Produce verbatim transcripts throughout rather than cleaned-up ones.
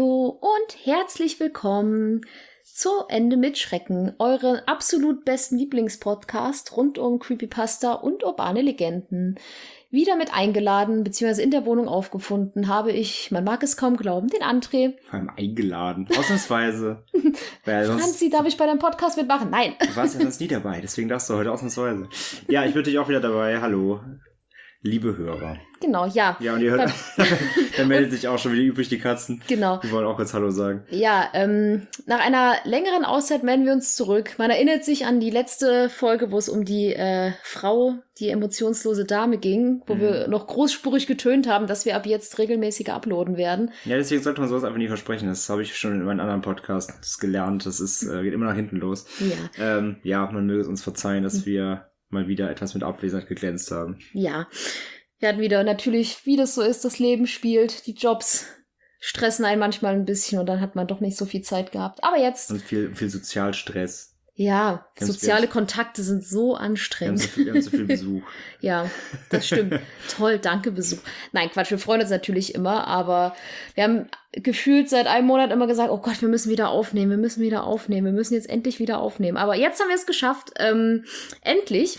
Hallo und herzlich willkommen zu Ende mit Schrecken, euren absolut besten Lieblingspodcast rund um Creepypasta und urbane Legenden. Wieder mit eingeladen bzw. in der Wohnung aufgefunden habe ich, man mag es kaum glauben, den André. Vor allem eingeladen, ausnahmsweise. Weil sonst Franzi, darf ich bei deinem Podcast mitmachen? Nein. Du warst ja sonst nie dabei, deswegen darfst du heute ausnahmsweise. Ja, ich bin natürlich auch wieder dabei. Hallo, liebe Hörer. Genau, ja. Ja, und ihr hört, dann meldet sich auch schon wieder übrig die Katzen. Genau. Die wollen auch kurz Hallo sagen. Ja, ähm, nach einer längeren Auszeit melden wir uns zurück. Man erinnert sich an die letzte Folge, wo es um die äh, Frau, die emotionslose Dame ging, wo mhm. wir noch großspurig getönt haben, dass wir ab jetzt regelmäßiger uploaden werden. Ja, deswegen sollte man sowas einfach nie versprechen. Das habe ich schon in meinen anderen Podcasts gelernt. Das ist, äh, geht immer nach hinten los. Ja. Ähm, ja, man möge es uns verzeihen, dass mhm. wir mal wieder etwas mit Abwesenheit geglänzt haben. Ja. Wir hatten wieder natürlich, wie das so ist, das Leben spielt, die Jobs stressen einen manchmal ein bisschen und dann hat man doch nicht so viel Zeit gehabt. Aber jetzt... Und viel, viel Sozialstress. Ja, ganz soziale ganz, Kontakte sind so anstrengend. Wir haben so viel, wir haben so viel Besuch. Ja, das stimmt. Toll, danke Besuch. Nein, Quatsch, wir freuen uns natürlich immer, aber wir haben gefühlt seit einem Monat immer gesagt, oh Gott, wir müssen wieder aufnehmen, wir müssen wieder aufnehmen, wir müssen jetzt endlich wieder aufnehmen. Aber jetzt haben wir es geschafft, ähm, endlich.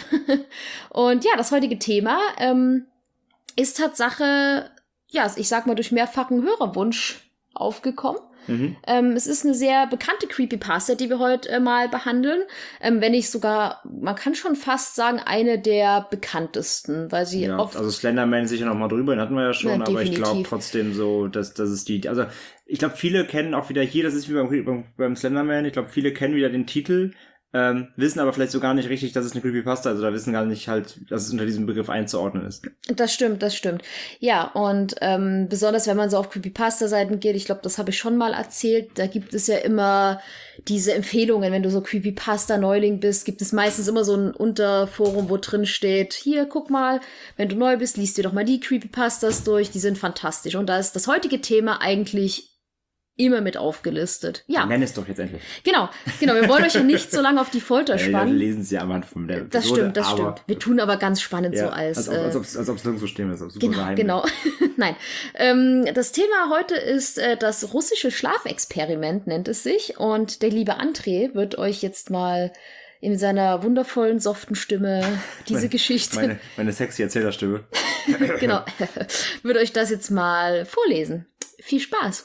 Und ja, das heutige Thema... Ähm, ist Tatsache, ja, ich sag mal, durch mehrfachen Hörerwunsch aufgekommen. Mhm. Ähm, es ist eine sehr bekannte Creepypasta, die wir heute äh, mal behandeln. Ähm, wenn nicht sogar, man kann schon fast sagen, eine der bekanntesten, weil sie ja, oft... Also Slenderman sicher noch mal drüber, den hatten wir ja schon, ja, aber ich glaube trotzdem so, dass, dass es die... Also ich glaube, viele kennen auch wieder hier, das ist wie beim, beim, beim Slenderman, ich glaube, viele kennen wieder den Titel, Ähm, wissen aber vielleicht so gar nicht richtig, dass es eine Creepypasta ist, also da wissen gar nicht halt, dass es unter diesem Begriff einzuordnen ist. Das stimmt, das stimmt. Ja, und ähm, besonders wenn man so auf Creepypasta-Seiten geht, ich glaube, das habe ich schon mal erzählt, da gibt es ja immer diese Empfehlungen, wenn du so Creepypasta-Neuling bist, gibt es meistens immer so ein Unterforum, wo drin steht, hier, guck mal, wenn du neu bist, liest dir doch mal die Creepypastas durch, die sind fantastisch. Und da ist das heutige Thema eigentlich immer mit aufgelistet. Ja. Nenn es doch jetzt endlich. Genau, genau. Wir wollen euch ja nicht so lange auf die Folter spannen. Ja, wir lesen es ja am Anfang der Episode. Das stimmt, das stimmt. Wir tun aber ganz spannend ja, so als... Als ob es als ob's nirgendwo stehen ist. Genau, geheim. genau. Nein. Ähm, das Thema heute ist äh, das russische Schlafexperiment, nennt es sich. Und der liebe André wird euch jetzt mal in seiner wundervollen, soften Stimme diese meine, Geschichte... Meine, meine sexy Erzählerstimme. Genau. Wird euch das jetzt mal vorlesen. Viel Spaß.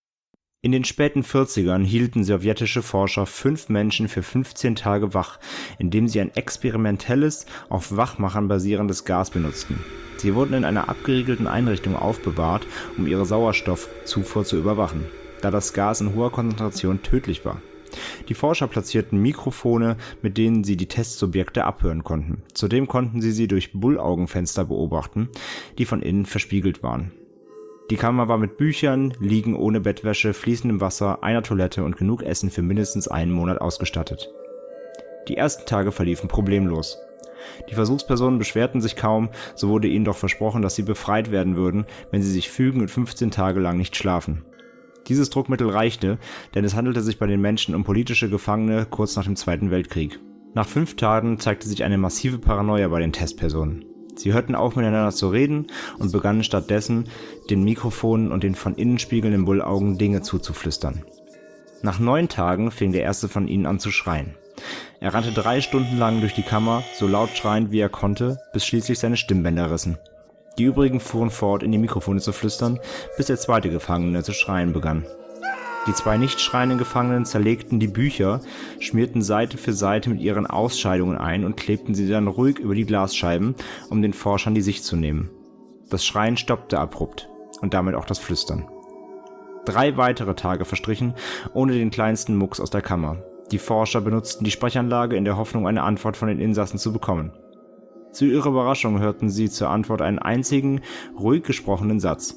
In den späten vierzigern hielten sowjetische Forscher fünf Menschen für fünfzehn Tage wach, indem sie ein experimentelles, auf Wachmachern basierendes Gas benutzten. Sie wurden in einer abgeriegelten Einrichtung aufbewahrt, um ihre Sauerstoffzufuhr zu überwachen, da das Gas in hoher Konzentration tödlich war. Die Forscher platzierten Mikrofone, mit denen sie die Testsubjekte abhören konnten. Zudem konnten sie sie durch Bullaugenfenster beobachten, die von innen verspiegelt waren. Die Kammer war mit Büchern, Liegen ohne Bettwäsche, fließendem Wasser, einer Toilette und genug Essen für mindestens einen Monat ausgestattet. Die ersten Tage verliefen problemlos. Die Versuchspersonen beschwerten sich kaum, so wurde ihnen doch versprochen, dass sie befreit werden würden, wenn sie sich fügen und fünfzehn Tage lang nicht schlafen. Dieses Druckmittel reichte, denn es handelte sich bei den Menschen um politische Gefangene kurz nach dem Zweiten Weltkrieg. Nach fünf Tagen zeigte sich eine massive Paranoia bei den Testpersonen. Sie hörten auf, miteinander zu reden und begannen stattdessen, den Mikrofonen und den von innen spiegelnden Bullaugen Dinge zuzuflüstern. Nach neun Tagen fing der erste von ihnen an zu schreien. Er rannte drei Stunden lang durch die Kammer, so laut schreiend wie er konnte, bis schließlich seine Stimmbänder rissen. Die übrigen fuhren fort, in die Mikrofone zu flüstern, bis der zweite Gefangene zu schreien begann. Die zwei nicht schreienden Gefangenen zerlegten die Bücher, schmierten Seite für Seite mit ihren Ausscheidungen ein und klebten sie dann ruhig über die Glasscheiben, um den Forschern die Sicht zu nehmen. Das Schreien stoppte abrupt und damit auch das Flüstern. Drei weitere Tage verstrichen, ohne den kleinsten Mucks aus der Kammer. Die Forscher benutzten die Sprechanlage in der Hoffnung, eine Antwort von den Insassen zu bekommen. Zu ihrer Überraschung hörten sie zur Antwort einen einzigen, ruhig gesprochenen Satz.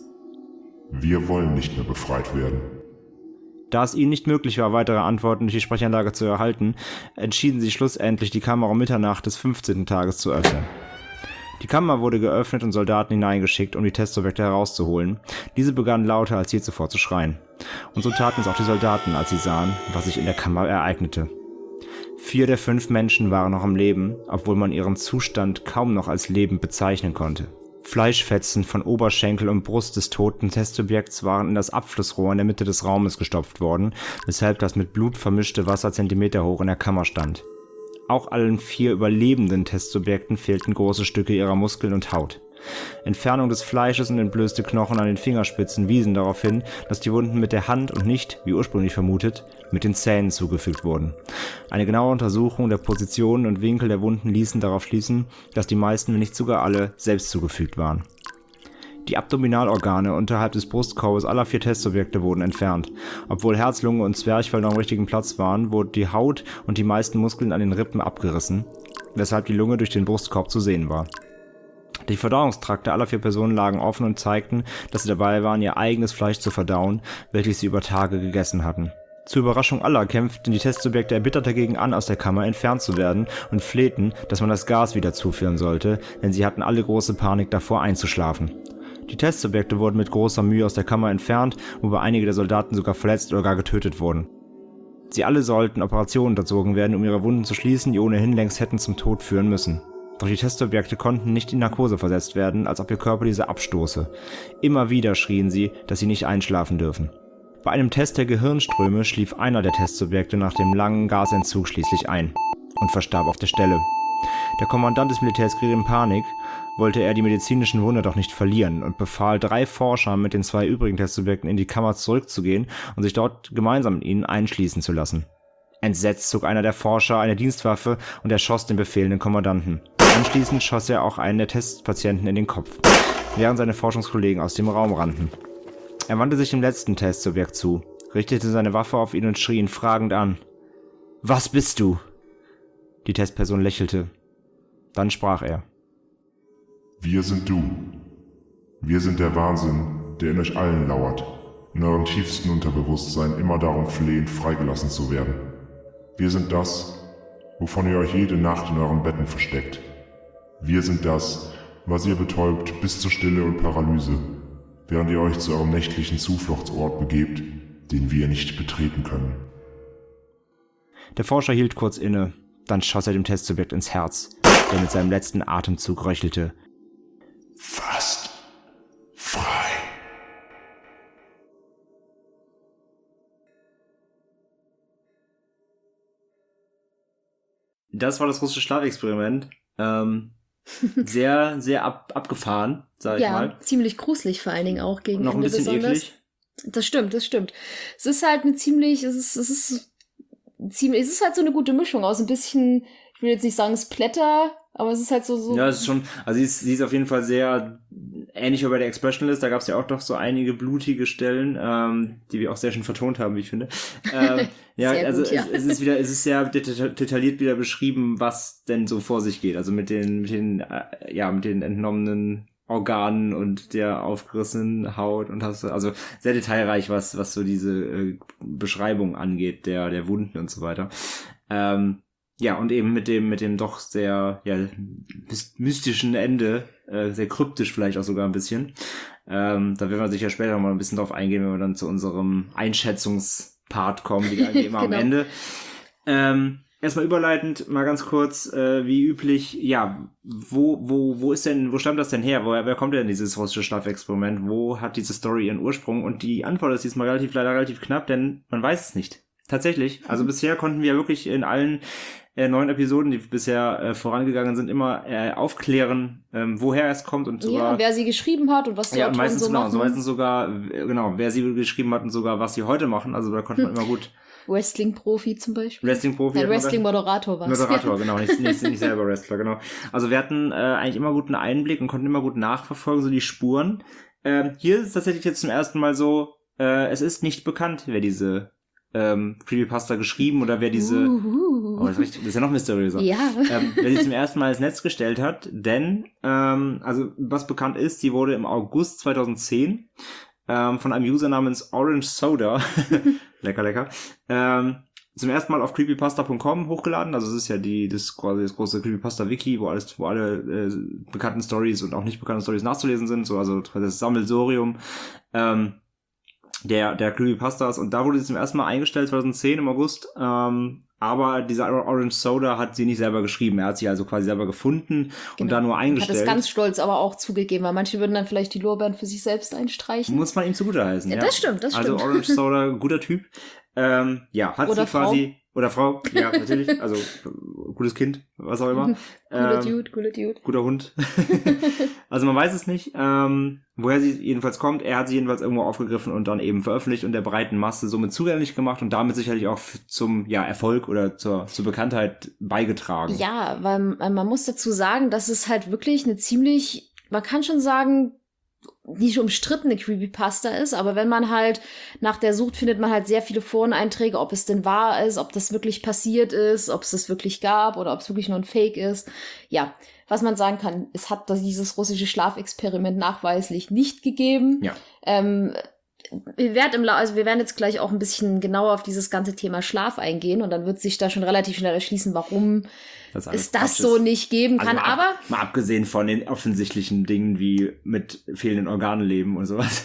Wir wollen nicht mehr befreit werden. Da es ihnen nicht möglich war, weitere Antworten durch die Sprechanlage zu erhalten, entschieden sie schlussendlich, die Kammer um Mitternacht des fünfzehnten Tages zu öffnen. Die Kammer wurde geöffnet und Soldaten hineingeschickt, um die Testsubjekte herauszuholen. Diese begannen lauter als je zuvor zu schreien. Und so taten es auch die Soldaten, als sie sahen, was sich in der Kammer ereignete. Vier der fünf Menschen waren noch am Leben, obwohl man ihren Zustand kaum noch als Leben bezeichnen konnte. Fleischfetzen von Oberschenkel und Brust des toten Testsubjekts waren in das Abflussrohr in der Mitte des Raumes gestopft worden, weshalb das mit Blut vermischte Wasser Zentimeter hoch in der Kammer stand. Auch allen vier überlebenden Testsubjekten fehlten große Stücke ihrer Muskeln und Haut. Entfernung des Fleisches und entblößte Knochen an den Fingerspitzen wiesen darauf hin, dass die Wunden mit der Hand und nicht, wie ursprünglich vermutet, mit den Zähnen zugefügt wurden. Eine genaue Untersuchung der Positionen und Winkel der Wunden ließen darauf schließen, dass die meisten, wenn nicht sogar alle, selbst zugefügt waren. Die Abdominalorgane unterhalb des Brustkorbes aller vier Testsubjekte wurden entfernt. Obwohl Herz, Lunge und Zwerchfell noch am richtigen Platz waren, wurde die Haut und die meisten Muskeln an den Rippen abgerissen, weshalb die Lunge durch den Brustkorb zu sehen war. Die Verdauungstrakte aller vier Personen lagen offen und zeigten, dass sie dabei waren, ihr eigenes Fleisch zu verdauen, welches sie über Tage gegessen hatten. Zur Überraschung aller kämpften die Testsubjekte erbittert dagegen an, aus der Kammer entfernt zu werden und flehten, dass man das Gas wieder zuführen sollte, denn sie hatten alle große Panik davor einzuschlafen. Die Testsubjekte wurden mit großer Mühe aus der Kammer entfernt, wobei einige der Soldaten sogar verletzt oder gar getötet wurden. Sie alle sollten Operationen unterzogen werden, um ihre Wunden zu schließen, die ohnehin längst hätten zum Tod führen müssen. Doch die Testsubjekte konnten nicht in Narkose versetzt werden, als ob ihr Körper diese abstoße. Immer wieder schrien sie, dass sie nicht einschlafen dürfen. Bei einem Test der Gehirnströme schlief einer der Testsubjekte nach dem langen Gasentzug schließlich ein und verstarb auf der Stelle. Der Kommandant des Militärs geriet in Panik, wollte er die medizinischen Wunder doch nicht verlieren und befahl drei Forschern mit den zwei übrigen Testsubjekten in die Kammer zurückzugehen und sich dort gemeinsam mit ihnen einschließen zu lassen. Entsetzt zog einer der Forscher eine Dienstwaffe und erschoss den befehlenden Kommandanten. Anschließend schoss er auch einen der Testpatienten in den Kopf, während seine Forschungskollegen aus dem Raum rannten. Er wandte sich dem letzten Testsubjekt zu, richtete seine Waffe auf ihn und schrie ihn fragend an. »Was bist du?« Die Testperson lächelte. Dann sprach er. Wir sind du. Wir sind der Wahnsinn, der in euch allen lauert, in eurem tiefsten Unterbewusstsein immer darum flehend, freigelassen zu werden. Wir sind das, wovon ihr euch jede Nacht in euren Betten versteckt. Wir sind das, was ihr betäubt bis zur Stille und Paralyse, während ihr euch zu eurem nächtlichen Zufluchtsort begebt, den wir nicht betreten können. Der Forscher hielt kurz inne, dann schoss er dem Testsubjekt ins Herz, der mit seinem letzten Atemzug röchelte. Fast frei. Das war das russische Schlafexperiment. Ähm, sehr, sehr ab, abgefahren, sag ich ja, mal. Ja, ziemlich gruselig vor allen Dingen auch gegen Noch ein Ende bisschen besonders. eklig. Das stimmt, das stimmt. Es ist halt eine ziemlich, es ist, es ist ziemlich, es ist halt so eine gute Mischung aus ein bisschen, ich will jetzt nicht sagen Splatter, aber es ist halt so, so. Ja, es ist schon, also sie ist, sie ist auf jeden Fall sehr ähnlich wie bei der Expressionlist, da gab es ja auch doch so einige blutige Stellen, ähm, die wir auch sehr schön vertont haben, wie ich finde. Ähm, ja, sehr also gut, ja. Es, es ist wieder, es ist sehr deta- detailliert wieder beschrieben, was denn so vor sich geht. Also mit den, mit den, äh, ja, mit den entnommenen Organen und der aufgerissenen Haut und hast also sehr detailreich, was, was so diese äh, Beschreibung angeht, der, der Wunden und so weiter. Ähm, Ja, und eben mit dem, mit dem doch sehr, ja, mystischen Ende, äh, sehr kryptisch vielleicht auch sogar ein bisschen. Ähm, da werden wir sicher später noch mal ein bisschen drauf eingehen, wenn wir dann zu unserem Einschätzungspart kommen, wie immer am Genau. Ende. Ähm, erstmal überleitend, mal ganz kurz, äh, wie üblich, ja, wo, wo, wo ist denn, wo stammt das denn her? Woher, wer kommt denn dieses russische Schlafexperiment? Wo hat diese Story ihren Ursprung? Und die Antwort ist diesmal relativ, leider relativ knapp, denn man weiß es nicht. Tatsächlich. Also bisher konnten wir wirklich in allen äh, neun Episoden, die bisher äh, vorangegangen sind, immer äh, aufklären, ähm, woher es kommt und sogar... Ja, wer sie geschrieben hat und was die ja, Autoren meistens so genau, machen. so meistens sogar, äh, genau, wer sie geschrieben hat und sogar, was sie heute machen. Also da konnte man immer gut... Wrestling-Profi zum Beispiel. Wrestling-Profi. Nein, Wrestling-Moderator war es. Moderator, genau, nicht, nicht, nicht selber Wrestler, genau. Also wir hatten äh, eigentlich immer guten Einblick und konnten immer gut nachverfolgen, so die Spuren. Ähm, hier ist es tatsächlich jetzt zum ersten Mal so, äh, es ist nicht bekannt, wer diese ähm, Creepypasta geschrieben oder wer diese... Uhuhu. Oh, das, ist richtig, das ist ja noch mysteriöser. Ja. Ähm, wer sie zum ersten Mal ins Netz gestellt hat, denn, ähm, also was bekannt ist, sie wurde im August zweitausendzehn ähm, von einem User namens Orange Soda, lecker, lecker, ähm, zum ersten Mal auf creepypasta punkt com hochgeladen. Also es ist ja die das, quasi das große Creepypasta-Wiki, wo alles, wo alle äh, bekannten Stories und auch nicht bekannten Stories nachzulesen sind, so also das Sammelsurium. Ähm, der, der Creepypastas. Und da wurde sie zum ersten Mal eingestellt, zwanzig zehn im August. Ähm, aber dieser Orange Soda hat sie nicht selber geschrieben. Er hat sie also quasi selber gefunden genau. und da nur eingestellt. Hat es ganz stolz aber auch zugegeben, weil manche würden dann vielleicht die Lorbeeren für sich selbst einstreichen. Muss man ihm zugutheißen, ja. ja. Das stimmt, das stimmt. Also Orange Soda, guter Typ. Ähm, ja, hat Oder sie quasi... Oder Frau, ja, natürlich. Also, gutes Kind, was auch immer. Cooler ähm, Dude, cooler Dude. Guter Hund. Also, man weiß es nicht, ähm, woher sie jedenfalls kommt. Er hat sie jedenfalls irgendwo aufgegriffen und dann eben veröffentlicht und der breiten Masse somit zugänglich gemacht und damit sicherlich auch zum, ja, Erfolg oder zur, zur Bekanntheit beigetragen. Ja, weil man muss dazu sagen, dass es halt wirklich eine ziemlich, man kann schon sagen, nicht umstrittene Creepypasta ist, aber wenn man halt nach der sucht, findet man halt sehr viele Foreneinträge, ob es denn wahr ist, ob das wirklich passiert ist, ob es das wirklich gab oder ob es wirklich nur ein Fake ist. Ja, was man sagen kann, es hat dieses russische Schlafexperiment nachweislich nicht gegeben. Ja. Ähm, wir werden, im La- also wir werden jetzt gleich auch ein bisschen genauer auf dieses ganze Thema Schlaf eingehen und dann wird sich da schon relativ schnell erschließen, warum das es das so ist. nicht geben kann. Also mal, aber ab, mal abgesehen von den offensichtlichen Dingen wie mit fehlenden Organen leben und sowas.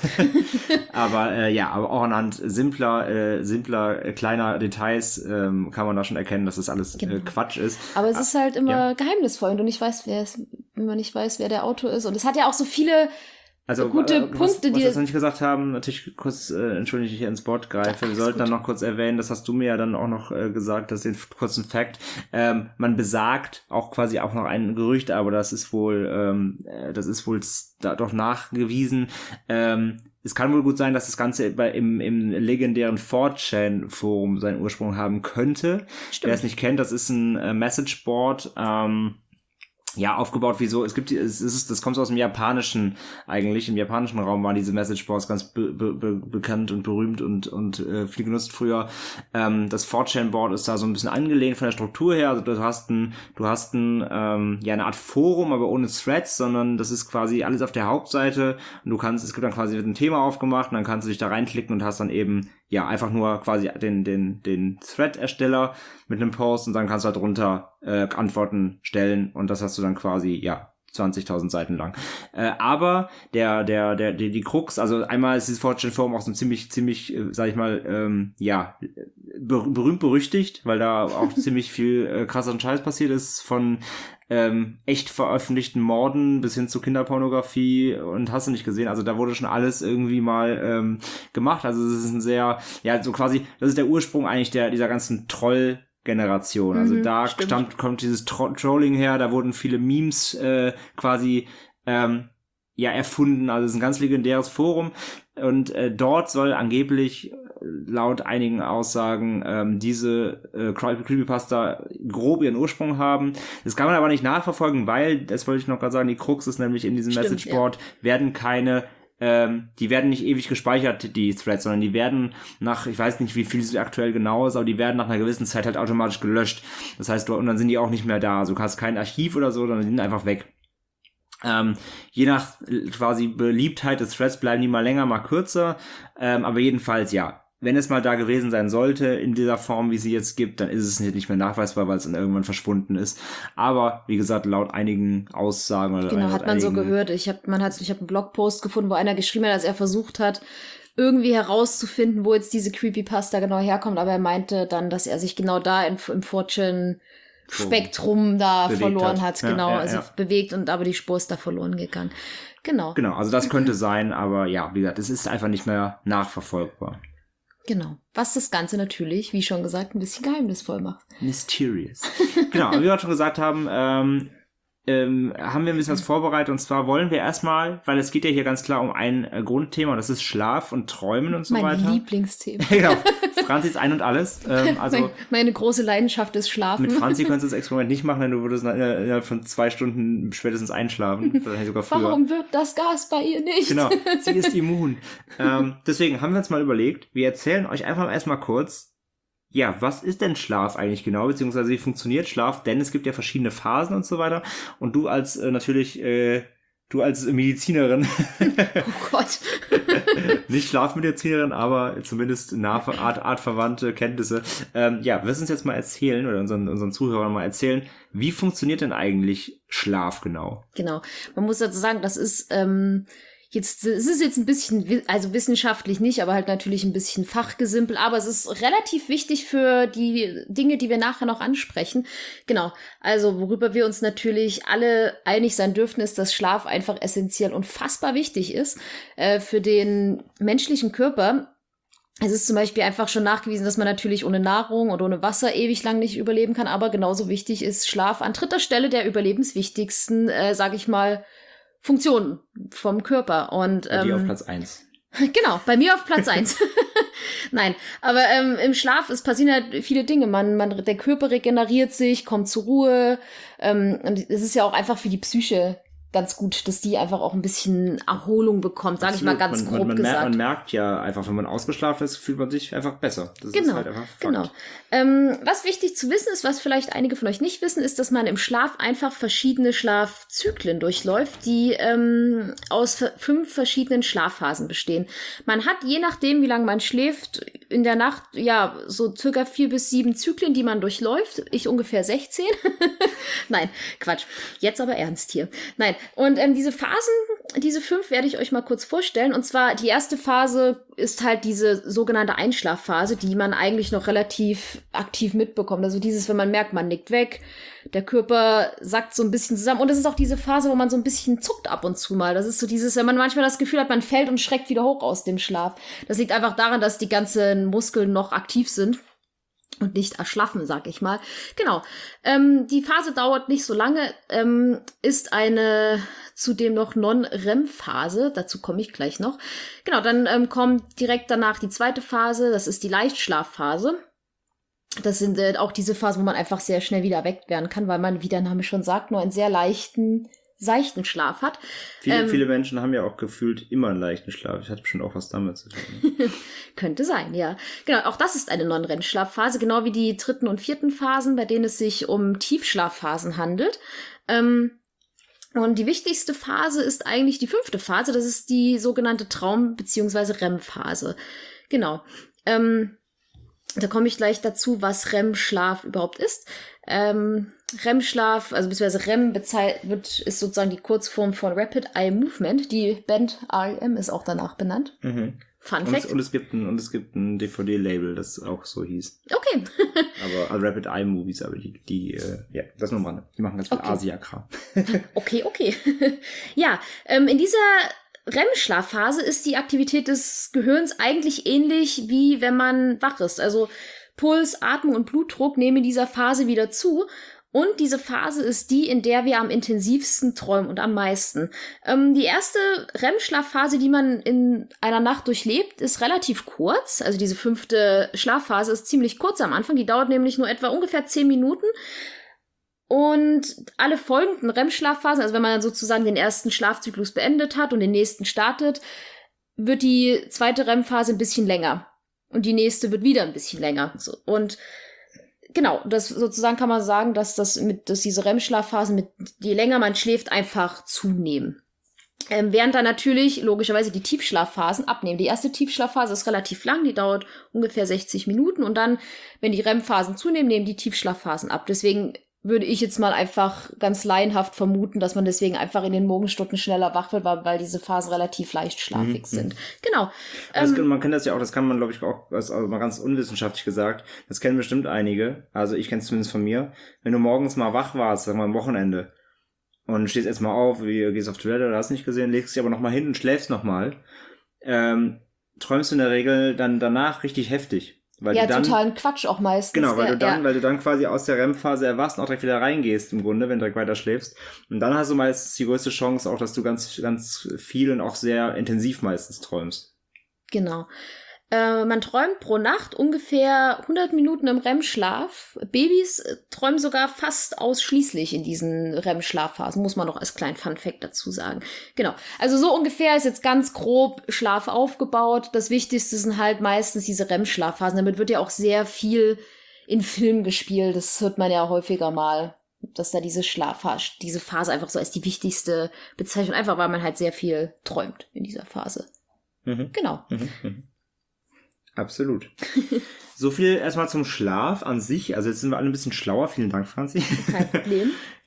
aber äh, ja, aber auch anhand simpler, äh, simpler, äh, kleiner Details ähm, kann man da schon erkennen, dass das alles genau. äh, Quatsch ist. Aber es ist halt immer ja. geheimnisvoll und du nicht weißt, wer es, wenn man nicht weiß, wer der Autor ist. Und es hat ja auch so viele Also gute äh, Punkte, was, die was wir jetzt noch nicht gesagt haben, natürlich kurz, äh, entschuldige ich hier ins Wort greife, Ach, wir sollten gut. dann noch kurz erwähnen, das hast du mir ja dann auch noch äh, gesagt, das ist den kurzen Fact, ähm, man besagt auch quasi auch noch ein Gerücht, aber das ist wohl, ähm, äh, das ist wohl da doch nachgewiesen, ähm, es kann wohl gut sein, dass das Ganze bei, im, im legendären four chan Forum seinen Ursprung haben könnte. Stimmt. Wer es nicht kennt, das ist ein äh, Messageboard, ähm, ja, aufgebaut wie so, es gibt, es ist, das kommt so aus dem Japanischen eigentlich, im japanischen Raum waren diese Messageboards ganz be, be, be, bekannt und berühmt und, und äh, viel genutzt früher. Ähm, das four chan Board ist da so ein bisschen angelehnt von der Struktur her, also du hast ein, du hast ein, ähm, ja, eine Art Forum, aber ohne Threads, sondern das ist quasi alles auf der Hauptseite und du kannst, es gibt dann quasi ein Thema aufgemacht und dann kannst du dich da reinklicken und hast dann eben, ja, einfach nur quasi den, den, den Thread-Ersteller mit einem Post und dann kannst du halt drunter äh, Antworten stellen und das hast du dann quasi, ja, zwanzigtausend Seiten lang. Äh, aber der, der, der, die, die Krux, also einmal ist dieses four chan Forum auch so ziemlich, ziemlich, äh, sag ich mal, ähm, ja, ber- berühmt berüchtigt, weil da auch ziemlich viel äh, krasser Scheiß passiert ist, von ähm, echt veröffentlichten Morden bis hin zu Kinderpornografie und hast du nicht gesehen, also da wurde schon alles irgendwie mal ähm, gemacht, also es ist ein sehr, ja, so quasi, das ist der Ursprung eigentlich der dieser ganzen Troll Generation. Also mhm, da stammt, kommt dieses Tro- Trolling her, da wurden viele Memes äh, quasi ähm, ja erfunden, also es ist ein ganz legendäres Forum und äh, dort soll angeblich laut einigen Aussagen ähm, diese äh, Creepypasta grob ihren Ursprung haben. Das kann man aber nicht nachverfolgen, weil, das wollte ich noch gerade sagen, die Krux ist nämlich in diesem Stimmt, Messageboard, ja. werden keine Ähm, die werden nicht ewig gespeichert, die Threads, sondern die werden nach, ich weiß nicht, wie viel es aktuell genau ist, aber die werden nach einer gewissen Zeit halt automatisch gelöscht. Das heißt, und dann sind die auch nicht mehr da. Also du hast kein Archiv oder so, sondern die sind einfach weg. Ähm, je nach quasi Beliebtheit des Threads bleiben die mal länger, mal kürzer. Ähm, aber jedenfalls, ja. Wenn es mal da gewesen sein sollte, in dieser Form, wie sie jetzt gibt, dann ist es nicht mehr nachweisbar, weil es dann irgendwann verschwunden ist. Aber, wie gesagt, laut einigen Aussagen oder Genau, hat man so gehört. Ich habe man hat, ich habe einen Blogpost gefunden, wo einer geschrieben hat, dass er versucht hat, irgendwie herauszufinden, wo jetzt diese Creepypasta genau herkommt. Aber er meinte dann, dass er sich genau da im, im four chan Spektrum da bewegt verloren hat, hat ja, genau, ja, also ja. bewegt und aber die Spur ist da verloren gegangen. Genau. Genau, also das könnte sein, aber ja, wie gesagt, es ist einfach nicht mehr nachverfolgbar. Genau. Was das Ganze natürlich, wie schon gesagt, ein bisschen geheimnisvoll macht. Mysterious. Genau, wie wir gerade schon gesagt haben, ähm, ähm, haben wir ein bisschen was vorbereitet und zwar wollen wir erstmal, weil es geht ja hier ganz klar um ein äh, Grundthema, das ist Schlaf und Träumen und so mein weiter. Mein Lieblingsthema. Genau, Franzis Ein und Alles. Ähm, also mein, meine große Leidenschaft ist Schlafen. Mit Franzi könntest du das Experiment nicht machen, denn du würdest innerhalb von zwei Stunden spätestens einschlafen. Vielleicht sogar früher. Warum wirkt das Gas bei ihr nicht? Genau, sie ist immun. ähm, deswegen haben wir uns mal überlegt, wir erzählen euch einfach erstmal kurz, ja, was ist denn Schlaf eigentlich genau, beziehungsweise wie funktioniert Schlaf, denn es gibt ja verschiedene Phasen und so weiter und du als äh, natürlich, äh, du als Medizinerin, oh Gott, nicht Schlafmedizinerin, aber zumindest nah Art, artverwandte Kenntnisse, ähm, ja, wirst uns jetzt mal erzählen oder unseren, unseren Zuhörern mal erzählen, wie funktioniert denn eigentlich Schlaf genau? Genau, man muss dazu sagen, das ist, ähm, Jetzt, es ist jetzt ein bisschen, also wissenschaftlich nicht, aber halt natürlich ein bisschen Fachgesimpel, aber es ist relativ wichtig für die Dinge, die wir nachher noch ansprechen. Genau, also worüber wir uns natürlich alle einig sein dürften, ist, dass Schlaf einfach essentiell unfassbar wichtig ist äh, für den menschlichen Körper. Es ist zum Beispiel einfach schon nachgewiesen, dass man natürlich ohne Nahrung oder ohne Wasser ewig lang nicht überleben kann, aber genauso wichtig ist Schlaf an dritter Stelle der überlebenswichtigsten, äh, sag ich mal, Funktionen vom Körper. Und, bei ähm, dir auf Platz eins. Genau, bei mir auf Platz eins. Nein, aber ähm, im Schlaf es passieren halt viele Dinge. Man, man, der Körper regeneriert sich, kommt zur Ruhe. Ähm, und es ist ja auch einfach für die Psyche ganz gut, dass die einfach auch ein bisschen Erholung bekommt, sage ich mal ganz man, grob man, man gesagt. Merkt, man merkt ja einfach, wenn man ausgeschlafen ist, fühlt man sich einfach besser. Das genau, ist halt einfach Fakt. genau. Ähm, was wichtig zu wissen ist, was vielleicht einige von euch nicht wissen, ist, dass man im Schlaf einfach verschiedene Schlafzyklen durchläuft, die ähm, aus f- fünf verschiedenen Schlafphasen bestehen. Man hat, je nachdem, wie lange man schläft, in der Nacht, ja, so circa vier bis sieben Zyklen, die man durchläuft. Ich ungefähr sechzehn. Nein, Quatsch. Jetzt aber ernst hier. Nein, und ähm, diese Phasen, diese fünf werde ich euch mal kurz vorstellen. Und zwar die erste Phase ist halt diese sogenannte Einschlafphase, die man eigentlich noch relativ aktiv mitbekommt. Also dieses, wenn man merkt, man nickt weg, der Körper sackt so ein bisschen zusammen. Und es ist auch diese Phase, wo man so ein bisschen zuckt ab und zu mal. Das ist so dieses, wenn man manchmal das Gefühl hat, man fällt und schreckt wieder hoch aus dem Schlaf. Das liegt einfach daran, dass die ganzen Muskeln noch aktiv sind. Und nicht erschlaffen, sag ich mal. Genau. Ähm, die Phase dauert nicht so lange, ähm, ist eine zudem noch Non-R E M-Phase. Dazu komme ich gleich noch. Genau, dann ähm, kommt direkt danach die zweite Phase. Das ist die Leichtschlafphase. Das sind äh, auch diese Phasen, wo man einfach sehr schnell wieder erweckt werden kann, weil man, wie der Name schon sagt, nur einen sehr leichten, seichten Schlaf hat. Viele, ähm, viele Menschen haben ja auch gefühlt immer einen leichten Schlaf. Das hat bestimmt auch was damit zu tun. Könnte sein, ja. Genau, auch das ist eine Non-R E M-Schlafphase, genau wie die dritten und vierten Phasen, bei denen es sich um Tiefschlafphasen handelt. Ähm, und die wichtigste Phase ist eigentlich die fünfte Phase, das ist die sogenannte Traum- bzw. R E M-Phase. Genau. Ähm, da komme ich gleich dazu, was R E M-Schlaf überhaupt ist. Ähm, R E M-Schlaf, also beziehungsweise R E M bezei- wird, ist sozusagen die Kurzform von Rapid Eye Movement. Die Band R E M ist auch danach benannt. Mhm. Fun und, Fact. Es, und es gibt ein, und es gibt ein D V D-Label, das auch so hieß. Okay. aber also Rapid Eye Movies, aber die, die äh, ja, das nur mal. Die machen ganz viel Okay. Asia-Kram. okay, okay. ja, ähm, in dieser R E M-Schlafphase ist die Aktivität des Gehirns eigentlich ähnlich wie wenn man wach ist. Also Puls, Atmung und Blutdruck nehmen in dieser Phase wieder zu. Und diese Phase ist die, in der wir am intensivsten träumen und am meisten. Ähm, die erste R E M-Schlafphase, die man in einer Nacht durchlebt, ist relativ kurz. Also diese fünfte Schlafphase ist ziemlich kurz am Anfang. Die dauert nämlich nur etwa ungefähr zehn Minuten. Und alle folgenden R E M-Schlafphasen, also wenn man dann sozusagen den ersten Schlafzyklus beendet hat und den nächsten startet, wird die zweite R E M-Phase ein bisschen länger. Und die nächste wird wieder ein bisschen länger. So. Und genau, das sozusagen kann man sagen, dass das mit, dass diese R E M-Schlafphasen, mit, je länger man schläft, einfach zunehmen. Ähm, während dann natürlich logischerweise die Tiefschlafphasen abnehmen. Die erste Tiefschlafphase ist relativ lang, die dauert ungefähr sechzig Minuten und dann, wenn die R E M-Phasen zunehmen, nehmen die Tiefschlafphasen ab. Deswegen würde ich jetzt mal einfach ganz laienhaft vermuten, dass man deswegen einfach in den Morgenstunden schneller wach wird, weil, weil diese Phasen relativ leicht schlafig mhm. sind. Genau. Das, ähm, man kennt das ja auch, das kann man, glaube ich, auch, also mal ganz unwissenschaftlich gesagt, das kennen bestimmt einige, also ich kenne es zumindest von mir, wenn du morgens mal wach warst, sagen wir am Wochenende, und stehst jetzt mal auf, wie, gehst auf Toilette oder hast nicht gesehen, legst dich aber nochmal hin und schläfst nochmal, ähm, träumst du in der Regel dann danach richtig heftig. Weil ja, du dann, totalen Quatsch auch meistens. Genau, weil ja, du dann, ja. weil du dann quasi aus der R E M-Phase erwachst und auch direkt wieder reingehst im Grunde, wenn du direkt weiter schläfst. Und dann hast du meistens die größte Chance auch, dass du ganz, ganz viel und auch sehr intensiv meistens träumst. Genau. Äh, man träumt pro Nacht ungefähr hundert Minuten im R E M-Schlaf. Babys äh, träumen sogar fast ausschließlich in diesen R E M-Schlafphasen, muss man noch als kleinen Fun-Fact dazu sagen. Genau, also so ungefähr ist jetzt ganz grob Schlaf aufgebaut. Das Wichtigste sind halt meistens diese R E M-Schlafphasen. Damit wird ja auch sehr viel in Filmen gespielt. Das hört man ja häufiger mal, dass da diese Schlafphase, diese Phase einfach so als die wichtigste Bezeichnung, einfach weil man halt sehr viel träumt in dieser Phase. Mhm. Genau. Mhm. Mhm. Absolut. So viel erstmal zum Schlaf an sich. Also jetzt sind wir alle ein bisschen schlauer. Vielen Dank, Franzi. Kein Problem.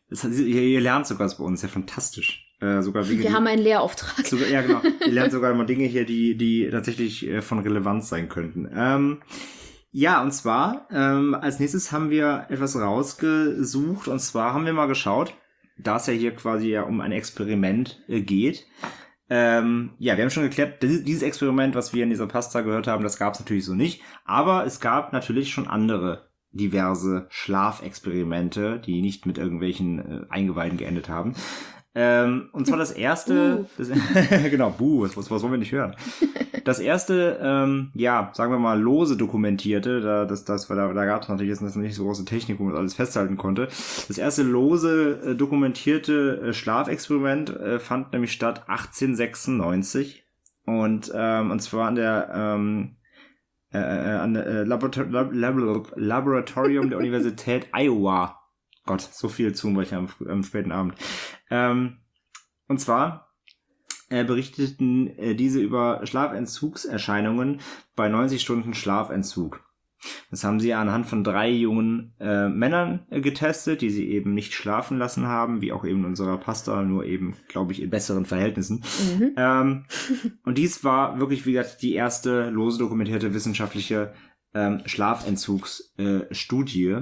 Das, ihr, ihr lernt sogar was bei uns, ja fantastisch. Äh, sogar Dinge, Wir die, haben einen Lehrauftrag. Sogar, ja, genau. Ihr lernt sogar mal Dinge hier, die, die tatsächlich äh, von Relevanz sein könnten. Ähm, ja, und zwar, ähm, als nächstes haben wir etwas rausgesucht. Und zwar haben wir mal geschaut, da es ja hier quasi ja um ein Experiment äh, geht. Ähm, ja, wir haben schon geklärt, dieses Experiment, was wir in dieser Pasta gehört haben, das gab es natürlich so nicht. Aber es gab natürlich schon andere diverse Schlafexperimente, die nicht mit irgendwelchen äh, Eingeweiden geendet haben. Ähm, und zwar das erste, uh. das, genau, buh, was, was wollen wir nicht hören? Das erste, ähm, ja, sagen wir mal, lose dokumentierte, da, das, das, da, da gab es natürlich jetzt nicht so große Technik, wo man alles festhalten konnte. Das erste lose äh, dokumentierte äh, Schlafexperiment äh, fand nämlich statt achtzehnhundertsechsundneunzig und, ähm, und zwar an der, ähm, äh, an der äh, Laborator- Lab- Lab- Laboratorium der Universität Iowa. Gott, so viel zu, weil ich am, am späten Abend. Ähm, und zwar äh, berichteten äh, diese über Schlafentzugserscheinungen bei neunzig Stunden Schlafentzug. Das haben sie anhand von drei jungen äh, Männern äh, getestet, die sie eben nicht schlafen lassen haben, wie auch eben in unserer Pasta, nur eben, glaube ich, in besseren Verhältnissen. Mhm. Ähm, und dies war wirklich, wie gesagt, die erste lose dokumentierte wissenschaftliche ähm, Schlafentzugsstudie. Äh,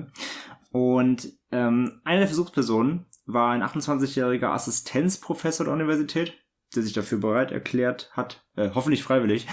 Und ähm, eine der Versuchspersonen war ein achtundzwanzigjähriger Assistenzprofessor der Universität, der sich dafür bereit erklärt hat, äh, hoffentlich freiwillig.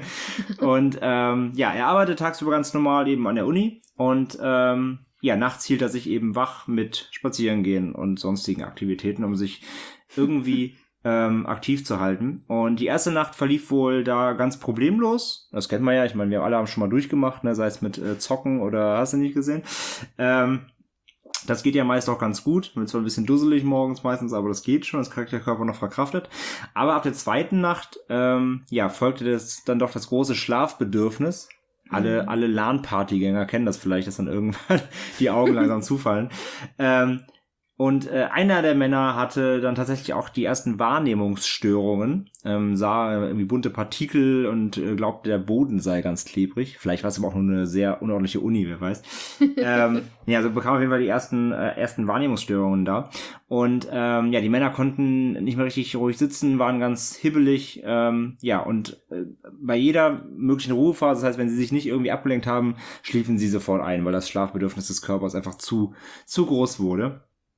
Und ähm, ja, er arbeitet tagsüber ganz normal eben an der Uni und ähm, ja, nachts hielt er sich eben wach mit Spazierengehen und sonstigen Aktivitäten, um sich irgendwie ähm, aktiv zu halten. Und die erste Nacht verlief wohl da ganz problemlos. Das kennt man ja, ich meine, wir alle haben schon mal durchgemacht, ne, sei es mit äh, Zocken oder hast du nicht gesehen. Ähm, das geht ja meist auch ganz gut. Wird zwar ein bisschen dusselig morgens meistens, aber das geht schon, das kriegt der Körper noch verkraftet. Aber ab der zweiten Nacht, ähm, ja, folgte das dann doch das große Schlafbedürfnis. Alle, mhm. alle LAN-Partygänger kennen das vielleicht, dass dann irgendwann die Augen langsam zufallen. Ähm, Und äh, einer der Männer hatte dann tatsächlich auch die ersten Wahrnehmungsstörungen, ähm, sah irgendwie bunte Partikel und äh, glaubte, der Boden sei ganz klebrig. Vielleicht war es aber auch nur eine sehr unordentliche Uni, wer weiß. ähm, ja, also bekam auf jeden Fall die ersten äh, ersten Wahrnehmungsstörungen da. Und ähm, ja, die Männer konnten nicht mehr richtig ruhig sitzen, waren ganz hibbelig. Ähm, ja, und äh, bei jeder möglichen Ruhephase, das heißt, wenn sie sich nicht irgendwie abgelenkt haben, schliefen sie sofort ein, weil das Schlafbedürfnis des Körpers einfach zu zu groß wurde.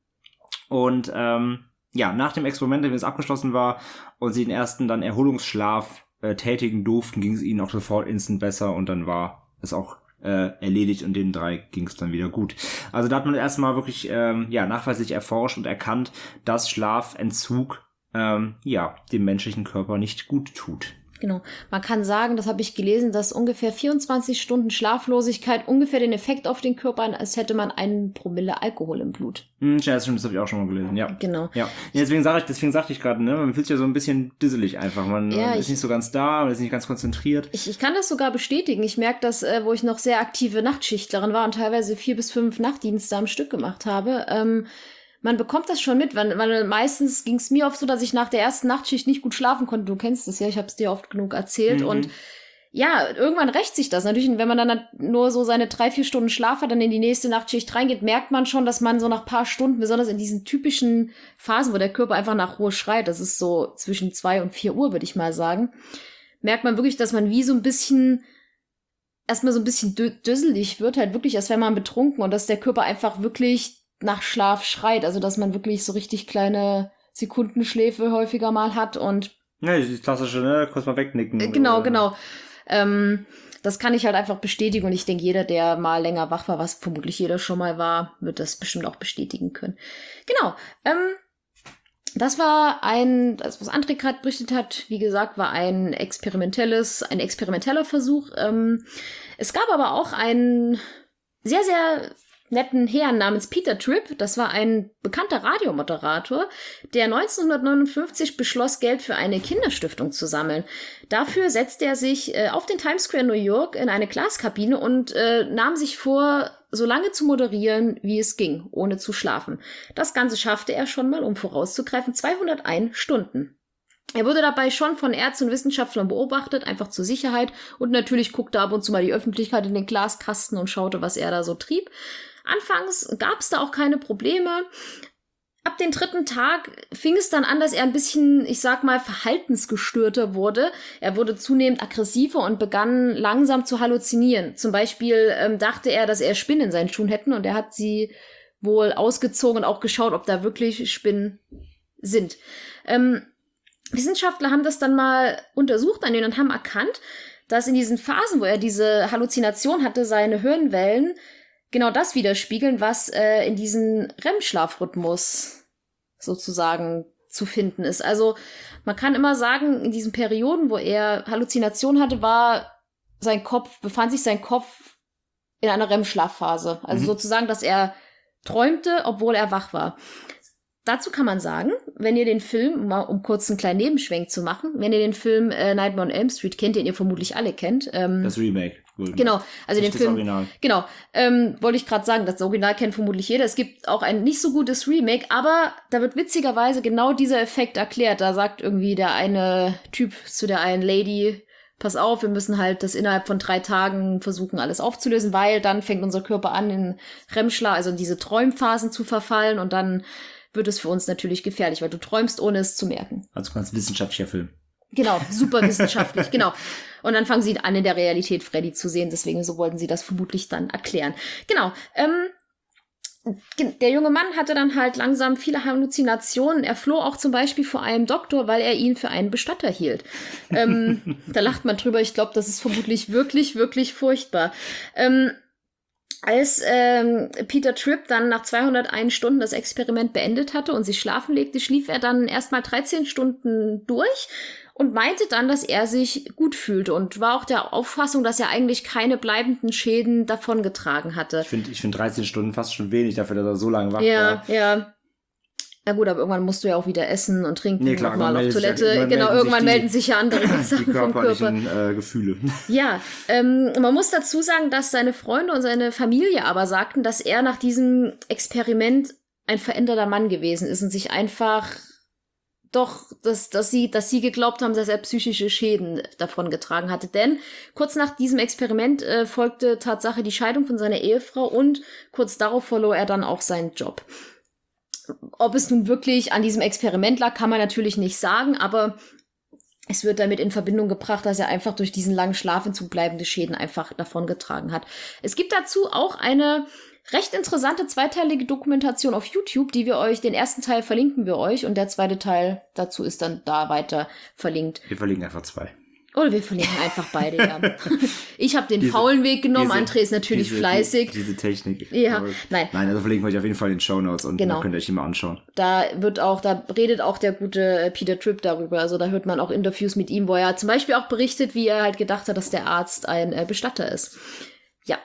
Und ähm, ja, nach dem Experiment, wenn es abgeschlossen war und sie den ersten dann Erholungsschlaf äh, tätigen durften, ging es ihnen auch sofort instant besser und dann war es auch äh, erledigt und den drei ging es dann wieder gut. Also da hat man erstmal wirklich ähm, ja nachweislich erforscht und erkannt, dass Schlafentzug ähm, ja dem menschlichen Körper nicht gut tut. Genau. Man kann sagen, das habe ich gelesen, dass ungefähr vierundzwanzig Stunden Schlaflosigkeit ungefähr den Effekt auf den Körper hat, als hätte man einen Promille Alkohol im Blut. Hm, ja, das stimmt, das habe ich auch schon mal gelesen, ja. Genau. Ja. Ja, deswegen sage ich, deswegen sagte ich gerade, ne, man fühlt sich ja so ein bisschen disselig einfach. Man, ja, man ist ich, nicht so ganz da, man ist nicht ganz konzentriert. Ich, ich kann das sogar bestätigen. Ich merke das, äh, wo ich noch sehr aktive Nachtschichtlerin war und teilweise vier bis fünf Nachtdienste am Stück gemacht habe. Ähm, Man bekommt das schon mit, weil, weil meistens ging es mir oft so, dass ich nach der ersten Nachtschicht nicht gut schlafen konnte. Du kennst das ja, ich habe es dir oft genug erzählt. Mhm. Und ja, irgendwann rächt sich das. Natürlich, wenn man dann nur so seine drei, vier Stunden Schlaf hat, dann in die nächste Nachtschicht reingeht, merkt man schon, dass man so nach ein paar Stunden, besonders in diesen typischen Phasen, wo der Körper einfach nach Ruhe schreit, das ist so zwischen zwei und vier Uhr, würde ich mal sagen, merkt man wirklich, dass man wie so ein bisschen erstmal so ein bisschen dö- düsselig wird, halt wirklich, als wäre man betrunken und dass der Körper einfach wirklich nach Schlaf schreit, also dass man wirklich so richtig kleine Sekundenschläfe häufiger mal hat und ja, das klassische, ne, kurz mal wegnicken. Äh, genau, oder? genau. Ähm, das kann ich halt einfach bestätigen und ich denke, jeder, der mal länger wach war, was vermutlich jeder schon mal war, wird das bestimmt auch bestätigen können. Genau, ähm, das war ein, das, was André gerade berichtet hat, wie gesagt, war ein experimentelles, ein experimenteller Versuch. Ähm, es gab aber auch einen sehr, sehr netten Herrn namens Peter Tripp. Das war ein bekannter Radiomoderator, der neunzehnhundertneunundfünfzig beschloss, Geld für eine Kinderstiftung zu sammeln. Dafür setzte er sich äh, auf den Times Square New York in eine Glaskabine und äh, nahm sich vor, so lange zu moderieren, wie es ging, ohne zu schlafen. Das Ganze schaffte er schon mal, um vorauszugreifen, zweihunderteins Stunden. Er wurde dabei schon von Ärzten und Wissenschaftlern beobachtet, einfach zur Sicherheit. Und natürlich guckte ab und zu mal die Öffentlichkeit in den Glaskasten und schaute, was er da so trieb. Anfangs gab es da auch keine Probleme. ab dem dritten Tag fing es dann an, dass er ein bisschen, ich sag mal, verhaltensgestörter wurde. Er wurde zunehmend aggressiver und begann langsam zu halluzinieren. Zum Beispiel ähm, dachte er, dass er Spinnen in seinen Schuhen hätten und er hat sie wohl ausgezogen und auch geschaut, ob da wirklich Spinnen sind. Ähm, Wissenschaftler haben das dann mal untersucht an ihn und haben erkannt, dass in diesen Phasen, wo er diese Halluzination hatte, seine Hirnwellen genau das widerspiegeln, was äh, in diesem R E M-Schlafrhythmus sozusagen zu finden ist. Also man kann immer sagen, in diesen Perioden, wo er Halluzination hatte, war sein Kopf, befand sich sein Kopf in einer R E M-Schlafphase. Also mhm. sozusagen, dass er träumte, obwohl er wach war. Dazu kann man sagen, wenn ihr den Film, mal um kurz einen kleinen Nebenschwenk zu machen, wenn ihr den Film äh, Nightmare on Elm Street kennt, den ihr vermutlich alle kennt. Ähm, das Remake. Gut, genau, also nicht den Film. Das Original. Genau, ähm, wollte ich gerade sagen, das Original kennt vermutlich jeder. Es gibt auch ein nicht so gutes Remake, aber da wird witzigerweise genau dieser Effekt erklärt. Da sagt irgendwie der eine Typ zu der einen Lady, pass auf, wir müssen halt das innerhalb von drei Tagen versuchen, alles aufzulösen, weil dann fängt unser Körper an, in R E M-Schlaf, also in diese Träumphasen zu verfallen und dann wird es für uns natürlich gefährlich, weil du träumst, ohne es zu merken. Also ganz wissenschaftlicher Film. Genau, super wissenschaftlich, genau. Und dann fangen sie an, in der Realität Freddy zu sehen, deswegen so wollten sie das vermutlich dann erklären. Genau, ähm, der junge Mann hatte dann halt langsam viele Halluzinationen. Er floh auch zum Beispiel vor einem Doktor, weil er ihn für einen Bestatter hielt. ähm, da lacht man drüber, ich glaube, das ist vermutlich wirklich, wirklich furchtbar. Ähm, Als ähm, Peter Tripp dann nach zweihunderteins Stunden das Experiment beendet hatte und sich schlafen legte, schlief er dann erstmal dreizehn Stunden durch und meinte dann, dass er sich gut fühlte und war auch der Auffassung, dass er eigentlich keine bleibenden Schäden davongetragen hatte. Ich finde ich find dreizehn Stunden fast schon wenig dafür, dass er so lange wach ja, war. Ja, ja. Na gut, aber irgendwann musst du ja auch wieder essen und trinken nee, klar, und mal auf Toilette. Ja, genau, irgendwann die, melden sich ja andere Sachen die vom Körper. Äh, Gefühle. Ja, ähm, man muss dazu sagen, dass seine Freunde und seine Familie aber sagten, dass er nach diesem Experiment ein veränderter Mann gewesen ist und sich einfach doch, dass, dass sie, dass sie geglaubt haben, dass er psychische Schäden davongetragen hatte. Denn kurz nach diesem Experiment äh, folgte Tatsache die Scheidung von seiner Ehefrau und kurz darauf verlor er dann auch seinen Job. Ob es nun wirklich an diesem Experiment lag, kann man natürlich nicht sagen, aber es wird damit in Verbindung gebracht, dass er einfach durch diesen langen Schlafentzug bleibende Schäden einfach davongetragen hat. Es gibt dazu auch eine recht interessante zweiteilige Dokumentation auf YouTube, die wir euch, den ersten Teil verlinken wir euch und der zweite Teil dazu ist dann da weiter verlinkt. Wir verlinken einfach zwei. Oder wir verlinken einfach beide, ja. Ich habe den diese, faulen Weg genommen, diese, André ist natürlich diese, fleißig. Die, diese Technik. Ja, nein. Nein, also verlinken wir euch auf jeden Fall in den Shownotes und genau. Dann könnt ihr euch die mal anschauen. Da wird auch, da redet auch der gute Peter Tripp darüber. Also da hört man auch Interviews mit ihm, wo er zum Beispiel auch berichtet, wie er halt gedacht hat, dass der Arzt ein äh, Bestatter ist. Ja.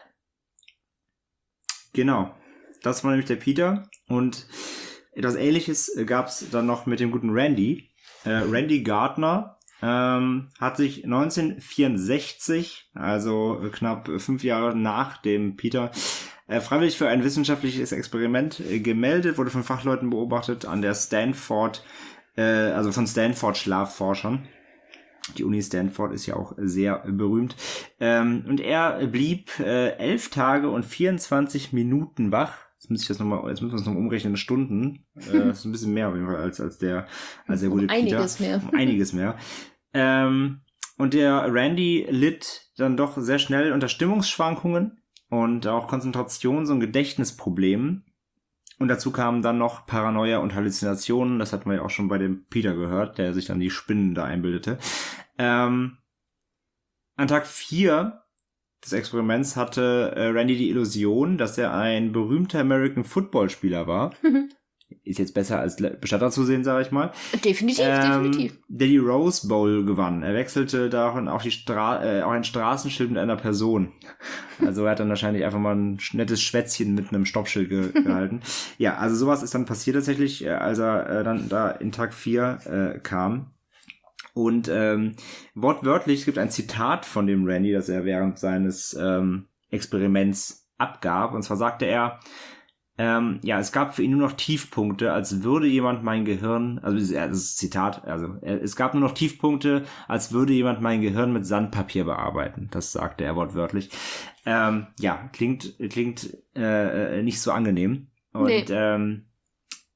Genau. Das war nämlich der Peter. Und etwas Ähnliches gab es dann noch mit dem guten Randy. Äh, Randy Gardner. Ähm, hat sich neunzehnhundertvierundsechzig, also knapp fünf Jahre nach dem Peter, äh, freiwillig für ein wissenschaftliches Experiment äh, gemeldet, wurde von Fachleuten beobachtet an der Stanford, äh, also von Stanford Schlafforschern. Die Uni Stanford ist ja auch sehr berühmt. Ähm, und er blieb äh, elf Tage und vierundzwanzig Minuten wach. Jetzt müssen wir es nochmal, jetzt müssen wir es noch umrechnen in Stunden. Äh, das ist ein bisschen mehr auf jeden Fall als, als der, als der gute Peter. Einiges mehr. Um einiges mehr. Ähm, und der Randy litt dann doch sehr schnell unter Stimmungsschwankungen und auch Konzentrations- und Gedächtnisproblemen. Und dazu kamen dann noch Paranoia und Halluzinationen. Das hatten wir ja auch schon bei dem Peter gehört, der sich dann die Spinnen da einbildete. Ähm, an Tag vier des Experiments hatte äh, Randy die Illusion, dass er ein berühmter American Football Spieler war. Ist jetzt besser als Bestatter zu sehen, sage ich mal. Definitiv, ähm, definitiv. Der die Rose Bowl gewann. Er wechselte darin auch, die Stra- äh, auch ein Straßenschild mit einer Person. Also er hat dann wahrscheinlich einfach mal ein nettes Schwätzchen mit einem Stoppschild ge- gehalten. Ja, also sowas ist dann passiert tatsächlich, als er äh, dann da in Tag vier äh, kam. Und ähm, wortwörtlich, es gibt ein Zitat von dem Randy, das er während seines ähm, Experiments abgab. Und zwar sagte er, Ähm, ja, es gab für ihn nur noch Tiefpunkte, als würde jemand mein Gehirn, also das ist Zitat, also es gab nur noch Tiefpunkte, als würde jemand mein Gehirn mit Sandpapier bearbeiten. Das sagte er wortwörtlich. Ähm, ja, klingt klingt äh, nicht so angenehm. Und nee. ähm,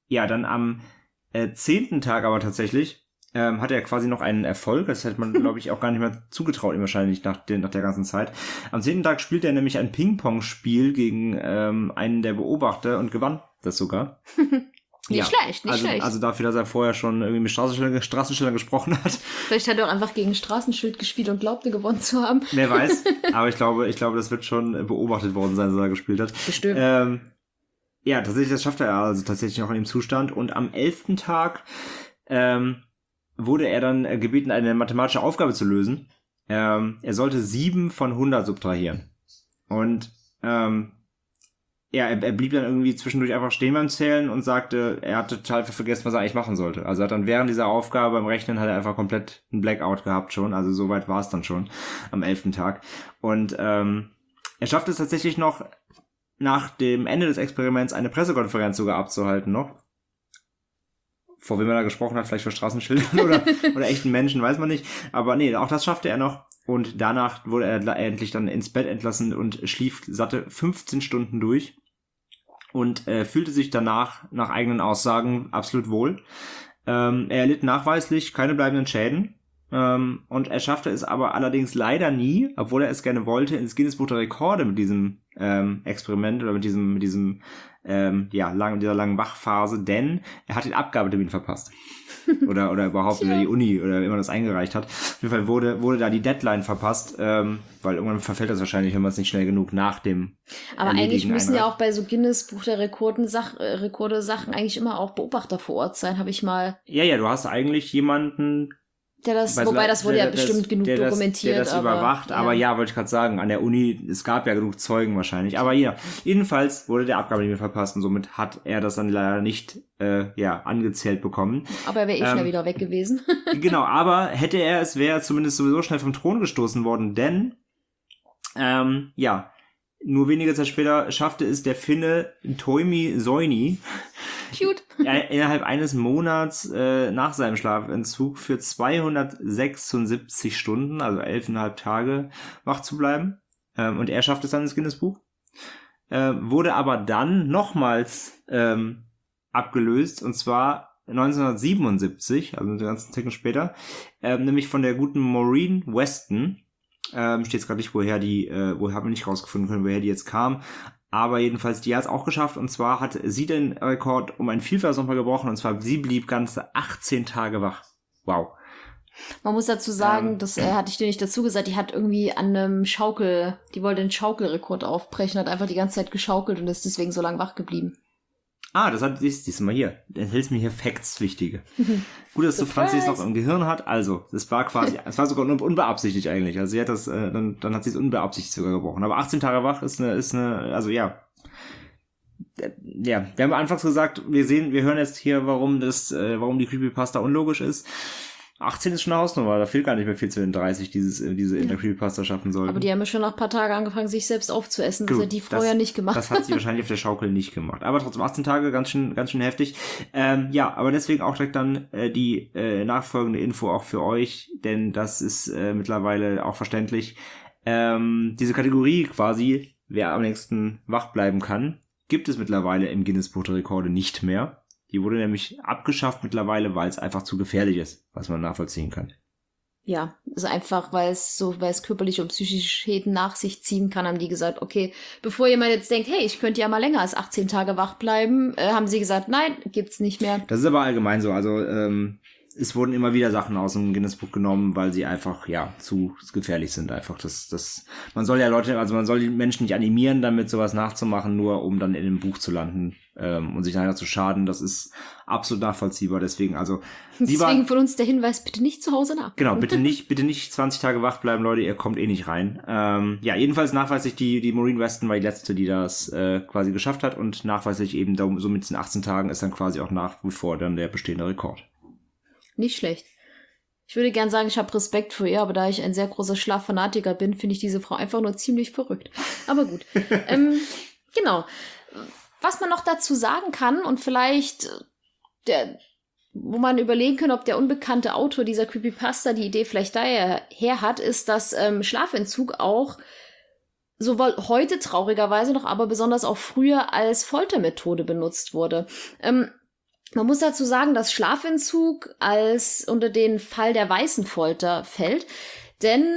ja, dann am äh, zehnten Tag aber tatsächlich ähm, hatte er quasi noch einen Erfolg. Das hätte man, glaube ich, auch gar nicht mehr zugetraut, ihm wahrscheinlich nach, den, nach der ganzen Zeit. Am zehnten Tag spielte er nämlich ein Ping-Pong-Spiel gegen ähm, einen der Beobachter und gewann das sogar. Nicht ja, schlecht, nicht also, schlecht. Also dafür, dass er vorher schon irgendwie mit Straßenschildern, Straßenschildern gesprochen hat. Vielleicht hat er auch einfach gegen Straßenschild gespielt und glaubte, gewonnen zu haben. Wer weiß. Aber ich glaube, ich glaube, das wird schon beobachtet worden sein, dass er gespielt hat. Bestimmt. Ähm, ja, tatsächlich, das schaffte er also tatsächlich noch in dem Zustand. Und am elften Tag ähm, wurde er dann gebeten, eine mathematische Aufgabe zu lösen. Ähm, er sollte sieben von hundert subtrahieren. Und ähm, ja, er, er blieb dann irgendwie zwischendurch einfach stehen beim Zählen und sagte, er hatte total vergessen, was er eigentlich machen sollte. Also er hat dann während dieser Aufgabe beim Rechnen hat er einfach komplett einen Blackout gehabt schon. Also soweit war es dann schon am elften Tag. Und ähm, er schafft es tatsächlich noch, nach dem Ende des Experiments eine Pressekonferenz sogar abzuhalten noch. Vor wem er da gesprochen hat, vielleicht für Straßenschildern oder, oder echten Menschen, weiß man nicht. Aber nee, auch das schaffte er noch. Und danach wurde er endlich dann ins Bett entlassen und schlief satte fünfzehn Stunden durch. Und äh, fühlte sich danach, nach eigenen Aussagen, absolut wohl. Ähm, er erlitt nachweislich keine bleibenden Schäden. Ähm, und er schaffte es aber allerdings leider nie, obwohl er es gerne wollte, ins Guinness-Buch der Rekorde mit diesem ähm, Experiment oder mit diesem, mit diesem ähm, ja, lang, dieser langen Wachphase, denn er hat den Abgabetermin verpasst. oder oder überhaupt über die Uni oder wie man das eingereicht hat. Auf jeden Fall wurde wurde da die Deadline verpasst, ähm, weil irgendwann verfällt das wahrscheinlich, wenn man es nicht schnell genug nach dem Aber eigentlich müssen ja auch bei so Guinness Buch der Rekorden Sach, äh, Rekorde Sachen eigentlich immer auch Beobachter vor Ort sein, habe ich mal. Ja, ja, du hast eigentlich jemanden, der das, Weiß, wobei das wurde der, ja bestimmt das, genug der dokumentiert. Das, der das aber, überwacht, ja. aber ja, wollte ich gerade sagen, an der Uni, es gab ja genug Zeugen wahrscheinlich, aber ja, jedenfalls wurde der Abgabetermin verpasst und somit hat er das dann leider nicht äh, ja angezählt bekommen. Aber er wäre eh ähm, schnell wieder weg gewesen. Genau, aber hätte er es, wäre er zumindest sowieso schnell vom Thron gestoßen worden, denn ähm, ja, nur wenige Zeit später schaffte es der Finne Toimi Soini, Cute. innerhalb eines Monats äh, nach seinem Schlafentzug für zweihundertsechsundsiebzig Stunden, also elfeinhalb Tage, wach zu bleiben. Ähm, und er schafft es dann ins Guinness-Buch. Äh, wurde aber dann nochmals ähm, abgelöst, und zwar neunzehnhundertsiebenundsiebzig, also einen ganzen Ticken später, ähm, nämlich von der guten Maureen Weston. Ähm, steht jetzt gerade nicht, woher die, äh, woher haben wir nicht rausgefunden können, woher die jetzt kam. Aber jedenfalls, die hat es auch geschafft. Und zwar hat sie den Rekord um ein Vielfaches nochmal gebrochen. Und zwar, sie blieb ganze achtzehn Tage wach. Wow. Man muss dazu sagen, ähm, das äh, hatte ich dir nicht dazu gesagt, die hat irgendwie an einem Schaukel, die wollte den Schaukelrekord aufbrechen, hat einfach die ganze Zeit geschaukelt und ist deswegen so lange wach geblieben. Ah, das hat, siehst du mal hier. Enthältst mir hier Facts, wichtige. Gut, dass du Franzis noch im Gehirn hat. Also, das war quasi, es war sogar unbeabsichtigt eigentlich. Also, sie hat das, äh, dann, dann hat sie es unbeabsichtigt sogar gebrochen. Aber achtzehn Tage wach ist eine, ist eine, also ja. Ja, wir haben anfangs gesagt, wir sehen, wir hören jetzt hier, warum das, äh, warum die Creepypasta unlogisch ist. achtzehn ist schon eine Hausnummer, da fehlt gar nicht mehr viel zu den dreißig, dieses, diese in der Creepypasta schaffen sollten. Aber die haben ja schon nach ein paar Tagen angefangen, sich selbst aufzuessen, Gut, das hat die vorher das, nicht gemacht. Das hat sie wahrscheinlich auf der Schaukel nicht gemacht. Aber trotzdem achtzehn Tage, ganz schön, ganz schön heftig. Ähm, ja, aber deswegen auch direkt dann äh, die äh, nachfolgende Info auch für euch, denn das ist äh, mittlerweile auch verständlich. Ähm, diese Kategorie quasi, wer am längsten wach bleiben kann, gibt es mittlerweile im Guinness-Buch der Rekorde nicht mehr. Die wurde nämlich abgeschafft mittlerweile, weil es einfach zu gefährlich ist, was man nachvollziehen kann. Ja, also einfach, weil es so, weil es körperliche und psychische Schäden nach sich ziehen kann, haben die gesagt, okay, bevor jemand jetzt denkt, hey, ich könnte ja mal länger als achtzehn Tage wach bleiben, äh, haben sie gesagt, nein, gibt's nicht mehr. Das ist aber allgemein so, also ähm, es wurden immer wieder Sachen aus dem Guinness-Buch genommen, weil sie einfach, ja, zu gefährlich sind einfach. Das, das, man soll ja Leute, also man soll die Menschen nicht animieren, damit sowas nachzumachen, nur um dann in dem Buch zu landen ähm, und sich nachher zu schaden. Das ist absolut nachvollziehbar, deswegen, also deswegen war, von uns der Hinweis, bitte nicht zu Hause nach. Genau, bitte nicht, bitte nicht zwanzig Tage wach bleiben, Leute, ihr kommt eh nicht rein. Ähm, ja, jedenfalls nachweislich die, die Maureen Weston war die letzte, die das äh, quasi geschafft hat und nachweislich eben da, so mit den achtzehn Tagen ist dann quasi auch nach wie vor dann der bestehende Rekord. Nicht schlecht. Ich würde gern sagen, ich habe Respekt vor ihr, aber da ich ein sehr großer Schlaffanatiker bin, finde ich diese Frau einfach nur ziemlich verrückt. Aber gut. ähm, genau. Was man noch dazu sagen kann und vielleicht der, wo man überlegen kann, ob der unbekannte Autor dieser Creepypasta die Idee vielleicht daher her hat, ist, dass ähm, Schlafentzug auch sowohl heute traurigerweise noch, aber besonders auch früher als Foltermethode benutzt wurde. Ähm, Man muss dazu sagen, dass Schlafentzug als unter den Fall der weißen Folter fällt, denn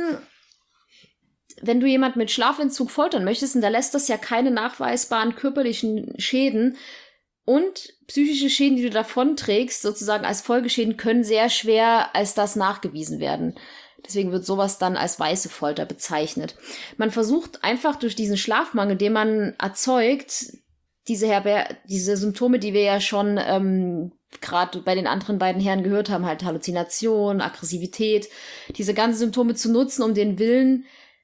wenn du jemand mit Schlafentzug foltern möchtest, hinterlässt das ja keine nachweisbaren körperlichen Schäden und psychische Schäden, die du davonträgst, sozusagen als Folgeschäden, können sehr schwer als das nachgewiesen werden. Deswegen wird sowas dann als weiße Folter bezeichnet. Man versucht einfach durch diesen Schlafmangel, den man erzeugt, diese, Herber- diese Symptome, die wir ja schon ähm, gerade bei den anderen beiden Herren gehört haben, halt Halluzination, Aggressivität, diese ganzen Symptome zu nutzen, um den Willen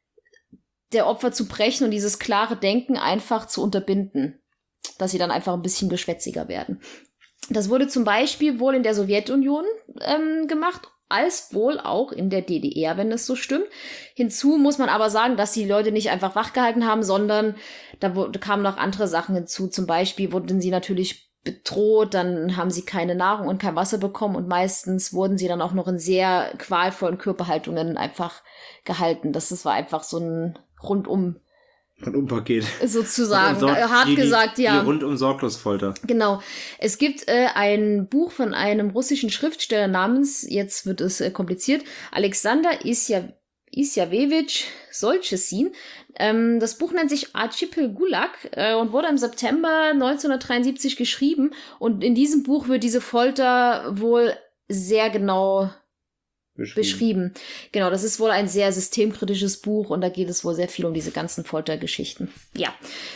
der Opfer zu brechen und dieses klare Denken einfach zu unterbinden, dass sie dann einfach ein bisschen geschwätziger werden. Das wurde zum Beispiel wohl in der Sowjetunion ähm, gemacht, als wohl auch in der D D R, wenn das so stimmt. Hinzu muss man aber sagen, dass die Leute nicht einfach wachgehalten haben, sondern da wurde, kamen noch andere Sachen hinzu. Zum Beispiel wurden sie natürlich bedroht, dann haben sie keine Nahrung und kein Wasser bekommen und meistens wurden sie dann auch noch in sehr qualvollen Körperhaltungen einfach gehalten. Das, das war einfach so ein rundum Rundum-Paket. Sozusagen, rundum hart die, gesagt, die, ja. Die rundum-Sorglos-Folter. Genau. Es gibt äh, ein Buch von einem russischen Schriftsteller namens, jetzt wird es äh, kompliziert, Alexander Isja, Isjawewitsch Solzhenitsyn. Ähm, das Buch nennt sich Archipel Gulag äh, und wurde im September neunzehnhundertdreiundsiebzig geschrieben. Und in diesem Buch wird diese Folter wohl sehr genau Beschrieben. beschrieben. Genau, das ist wohl ein sehr systemkritisches Buch und da geht es wohl sehr viel um diese ganzen Foltergeschichten. Ja.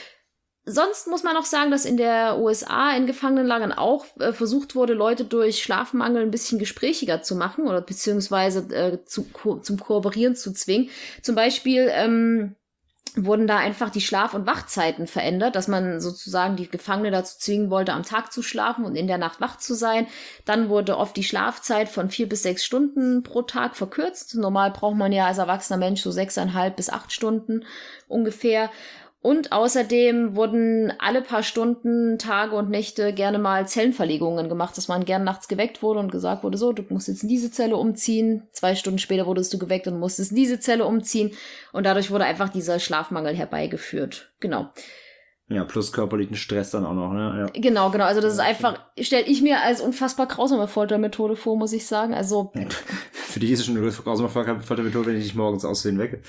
Sonst muss man noch sagen, dass in der U S A in Gefangenenlagern auch äh, versucht wurde, Leute durch Schlafmangel ein bisschen gesprächiger zu machen oder beziehungsweise äh, zu, ko- zum Kooperieren zu zwingen. Zum Beispiel ähm, wurden da einfach die Schlaf- und Wachzeiten verändert, dass man sozusagen die Gefangene dazu zwingen wollte, am Tag zu schlafen und in der Nacht wach zu sein. Dann wurde oft die Schlafzeit von vier bis sechs Stunden pro Tag verkürzt. Normal braucht man ja als erwachsener Mensch so sechseinhalb bis acht Stunden ungefähr. Und außerdem wurden alle paar Stunden, Tage und Nächte gerne mal Zellenverlegungen gemacht, dass man gern nachts geweckt wurde und gesagt wurde, so, du musst jetzt in diese Zelle umziehen. Zwei Stunden später wurdest du geweckt und musstest in diese Zelle umziehen. Und dadurch wurde einfach dieser Schlafmangel herbeigeführt. Genau. Ja, plus körperlichen Stress dann auch noch, ne? Ja. Genau, genau. Also das ist einfach, stelle ich mir als unfassbar grausame Foltermethode vor, muss ich sagen. Also für dich ist es schon eine grausame Foltermethode, wenn ich dich morgens aussehen wecke.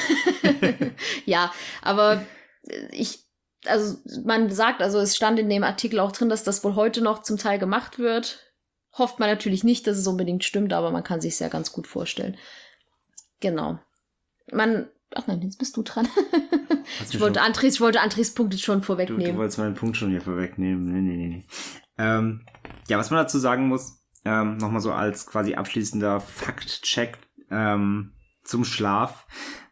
Ja, aber ich, also man sagt, also es stand in dem Artikel auch drin, dass das wohl heute noch zum Teil gemacht wird. Hofft man natürlich nicht, dass es unbedingt stimmt, aber man kann sich es ja ganz gut vorstellen. Genau. Man, ach nein, jetzt bist du dran. ich, wollte Andres, ich wollte Andres Punkte schon vorwegnehmen. Du, du wolltest meinen Punkt schon hier vorwegnehmen. Nee, nee, nee, nee. Ähm, ja, was man dazu sagen muss, ähm, nochmal so als quasi abschließender Faktcheck ähm, zum Schlaf.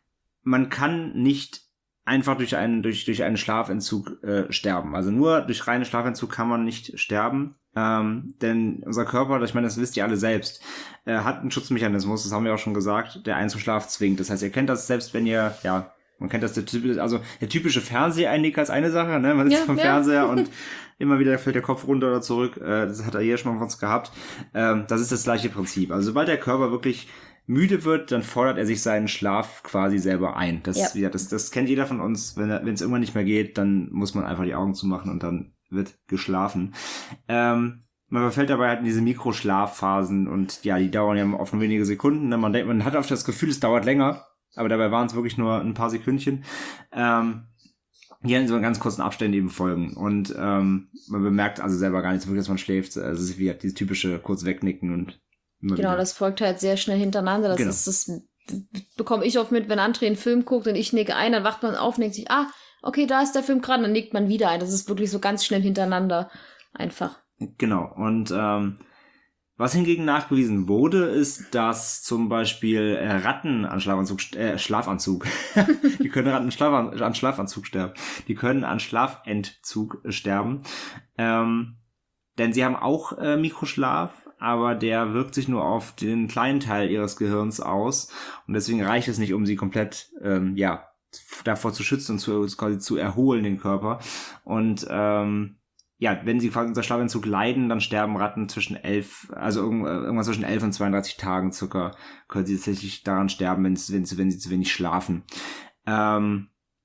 Man kann nicht einfach durch einen, durch, durch einen Schlafentzug äh, sterben. Also nur durch reinen Schlafentzug kann man nicht sterben. Ähm, denn unser Körper, ich meine, das wisst ihr alle selbst, äh, hat einen Schutzmechanismus, das haben wir auch schon gesagt, der einen zum Schlaf zwingt. Das heißt, ihr kennt das selbst, wenn ihr, ja, man kennt das, der typische, also der typische Fernseheinnicker ist eine Sache, ne? Man sitzt ja, vom ja. Fernseher und immer wieder fällt der Kopf runter oder zurück. Äh, das hat er hier schon mal von uns gehabt. Ähm, das ist das gleiche Prinzip. Also sobald der Körper wirklich müde wird, dann fordert er sich seinen Schlaf quasi selber ein. Das, ja. Ja, das, das kennt jeder von uns. Wenn es irgendwann nicht mehr geht, dann muss man einfach die Augen zumachen und dann wird geschlafen. Ähm, man verfällt dabei halt in diese Mikroschlafphasen und ja, die dauern ja oft nur wenige Sekunden. Man denkt, man hat oft das Gefühl, es dauert länger, aber dabei waren es wirklich nur ein paar Sekündchen. Ähm, die in so ganz kurzen Abständen eben folgen. Und ähm, man bemerkt also selber gar nicht so wirklich, dass man schläft. Also es ist wie dieses typische kurz wegnicken und Genau, wieder. Das folgt halt sehr schnell hintereinander. Das genau. ist das bekomme ich oft mit, wenn André einen Film guckt und ich nicke ein, dann wacht man auf und denkt sich, ah, okay, da ist der Film gerade, dann nickt man wieder ein. Das ist wirklich so ganz schnell hintereinander einfach. Genau. Und ähm, was hingegen nachgewiesen wurde, ist, dass zum Beispiel äh, Ratten an Schlafanzug, äh, Schlafanzug, die können Ratten Schlaf, an Schlafanzug sterben. Die können an Schlafentzug sterben. Ähm, denn sie haben auch äh, Mikroschlaf, aber der wirkt sich nur auf den kleinen Teil ihres Gehirns aus und deswegen reicht es nicht, um sie komplett ähm, ja davor zu schützen und zu, quasi zu erholen, den Körper. Und ähm, ja, wenn sie quasi unter Schlafentzug leiden, dann sterben Ratten zwischen elf, also irgendwas zwischen elf und zweiunddreißig Tagen circa, können sie tatsächlich daran sterben, wenn sie, wenn sie, wenn sie zu wenig schlafen. Ähm,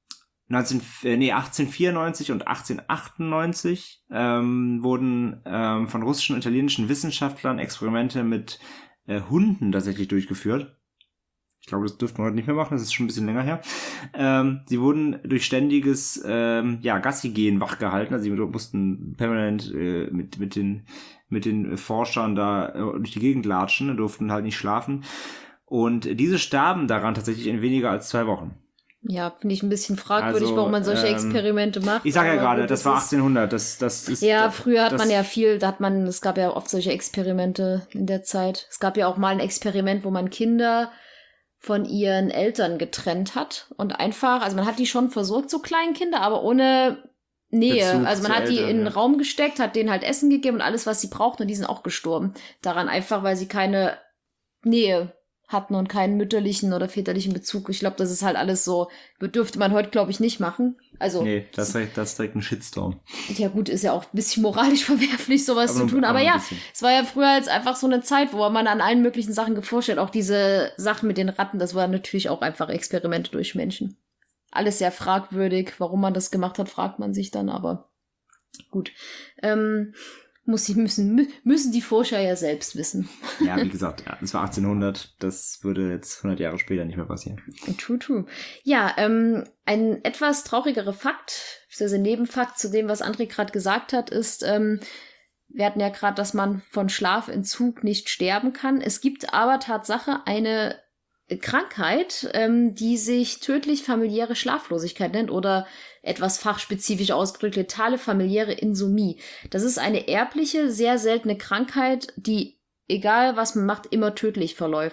neunzehn, nee, achtzehnhundertvierundneunzig und achtzehnhundertachtundneunzig ähm, wurden ähm, von russischen und italienischen Wissenschaftlern Experimente mit äh, Hunden tatsächlich durchgeführt. Ich glaube, das dürften wir heute nicht mehr machen, das ist schon ein bisschen länger her. Ähm, sie wurden durch ständiges ähm, ja, Gassi-Gehen wachgehalten, also sie mussten permanent äh, mit, mit, den, mit den Forschern da äh, durch die Gegend latschen, durften halt nicht schlafen. Und diese starben daran tatsächlich in weniger als zwei Wochen. Ja, finde ich ein bisschen fragwürdig, also, warum man solche ähm, Experimente macht. Ich sage ja gerade, gut, das, das war achtzehnhundert. Das, das ist, ja, das, früher hat das, man ja viel, da hat man, es gab ja oft solche Experimente in der Zeit. Es gab ja auch mal ein Experiment, wo man Kinder von ihren Eltern getrennt hat und einfach, also man hat die schon versorgt, so kleinen Kinder, aber ohne Nähe. Bezug also man zu hat die Eltern, in den ja. Raum gesteckt, hat denen halt Essen gegeben und alles, was sie brauchten, und die sind auch gestorben. Daran einfach, weil sie keine Nähe hatten und keinen mütterlichen oder väterlichen Bezug. Ich glaube, das ist halt alles so, dürfte man heute, glaube ich, nicht machen. Also, nee, das ist das direkt ein Shitstorm. ja gut, ist ja auch ein bisschen moralisch verwerflich, sowas Aber zu nur- tun. Aber aber ein ja, bisschen. es war ja früher jetzt einfach so eine Zeit, wo man an allen möglichen Sachen geforscht hat. Auch diese Sachen mit den Ratten, das waren natürlich auch einfach Experimente durch Menschen. Alles sehr fragwürdig. Warum man das gemacht hat, fragt man sich dann, aber gut. Ähm, muss die, müssen, mü- müssen die Forscher ja selbst wissen. Ja, wie gesagt, ja, das war achtzehnhundert. Das würde jetzt hundert Jahre später nicht mehr passieren. True, true. Ja, ähm, ein etwas traurigerer Fakt, also Nebenfakt zu dem, was André gerade gesagt hat, ist, ähm, wir hatten ja gerade, dass man von Schlafentzug nicht sterben kann. Es gibt aber Tatsache eine Krankheit, ähm, die sich tödlich familiäre Schlaflosigkeit nennt oder etwas fachspezifisch ausgedrückt letale familiäre Insomnie. Das ist eine erbliche, sehr seltene Krankheit, die, egal was man macht, immer tödlich verläuft.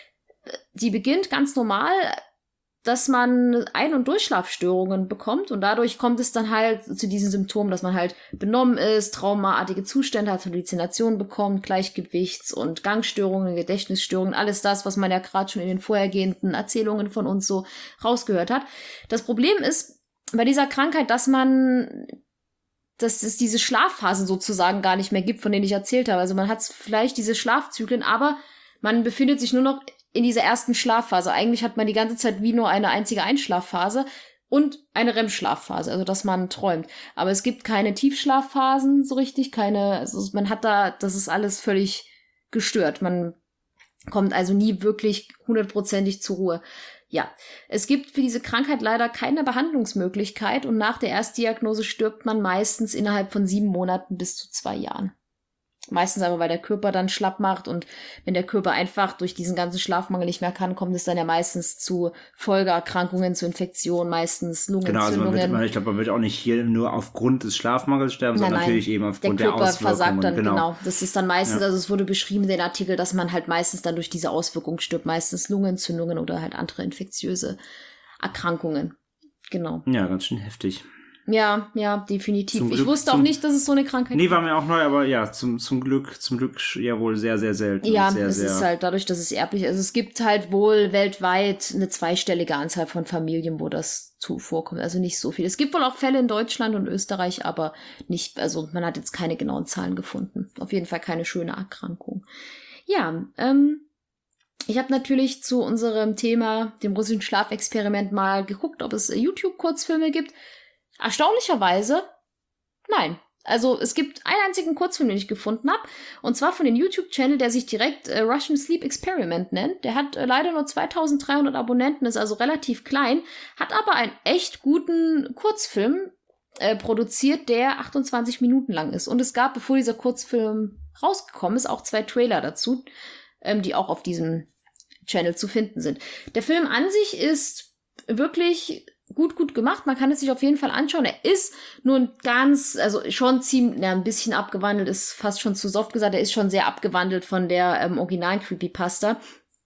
Die beginnt ganz normal, dass man Ein- und Durchschlafstörungen bekommt und dadurch kommt es dann halt zu diesen Symptomen, dass man halt benommen ist, traumaartige Zustände hat, Halluzinationen bekommt, Gleichgewichts- und Gangstörungen, Gedächtnisstörungen, alles das, was man ja gerade schon in den vorhergehenden Erzählungen von uns so rausgehört hat. Das Problem ist bei dieser Krankheit, dass man, dass es diese Schlafphasen sozusagen gar nicht mehr gibt, von denen ich erzählt habe. Also man hat vielleicht diese Schlafzyklen, aber man befindet sich nur noch in dieser ersten Schlafphase. Eigentlich hat man die ganze Zeit wie nur eine einzige Einschlafphase und eine R E M-Schlafphase, also dass man träumt. Aber es gibt keine Tiefschlafphasen so richtig, keine, also man hat da, das ist alles völlig gestört. Man kommt also nie wirklich hundertprozentig zur Ruhe. Ja, es gibt für diese Krankheit leider keine Behandlungsmöglichkeit und nach der Erstdiagnose stirbt man meistens innerhalb von sieben Monaten bis zu zwei Jahren. Meistens aber, weil der Körper dann schlapp macht und wenn der Körper einfach durch diesen ganzen Schlafmangel nicht mehr kann, kommt es dann ja meistens zu Folgeerkrankungen, zu Infektionen, meistens Genau, also Lungenentzündungen. man wird, man, ich glaube, man wird auch nicht hier nur aufgrund des Schlafmangels sterben, Nein, sondern nein. natürlich eben Der aufgrund der, Körper Auswirkungen. versagt dann, genau. genau. Das ist dann meistens, Ja. also es wurde beschrieben in den Artikel, dass man halt meistens dann durch diese Auswirkungen stirbt, meistens Lungenentzündungen oder halt andere infektiöse Erkrankungen. Genau. Ja, ganz schön heftig. Ja, ja, definitiv. Zum ich Glück- wusste auch zum- nicht, dass es so eine Krankheit Nee, war mir auch neu, aber ja, zum, zum Glück, zum Glück ja wohl sehr, sehr selten. Ja, und sehr, es sehr, ist halt dadurch, dass es erblich ist. Also es gibt halt wohl weltweit eine zweistellige Anzahl von Familien, wo das zu vorkommt. Also nicht so viel. Es gibt wohl auch Fälle in Deutschland und Österreich, aber nicht, also man hat jetzt keine genauen Zahlen gefunden. Auf jeden Fall keine schöne Erkrankung. Ja, ähm, ich habe natürlich zu unserem Thema, dem russischen Schlafexperiment, mal geguckt, ob es YouTube-Kurzfilme gibt. Erstaunlicherweise, nein. Also es gibt einen einzigen Kurzfilm, den ich gefunden habe, und zwar von dem YouTube-Channel, der sich direkt äh, Russian Sleep Experiment nennt. Der hat äh, leider nur zweitausenddreihundert Abonnenten, ist also relativ klein, hat aber einen echt guten Kurzfilm äh, produziert, der achtundzwanzig Minuten lang ist. Und es gab, bevor dieser Kurzfilm rausgekommen ist, auch zwei Trailer dazu, ähm, die auch auf diesem Channel zu finden sind. Der Film an sich ist wirklich gut, gut gemacht. Man kann es sich auf jeden Fall anschauen. Er ist nur ein ganz, also schon ziemlich, ja, ein bisschen abgewandelt, ist fast schon zu soft gesagt. Er ist schon sehr abgewandelt von der ähm, originalen Creepypasta.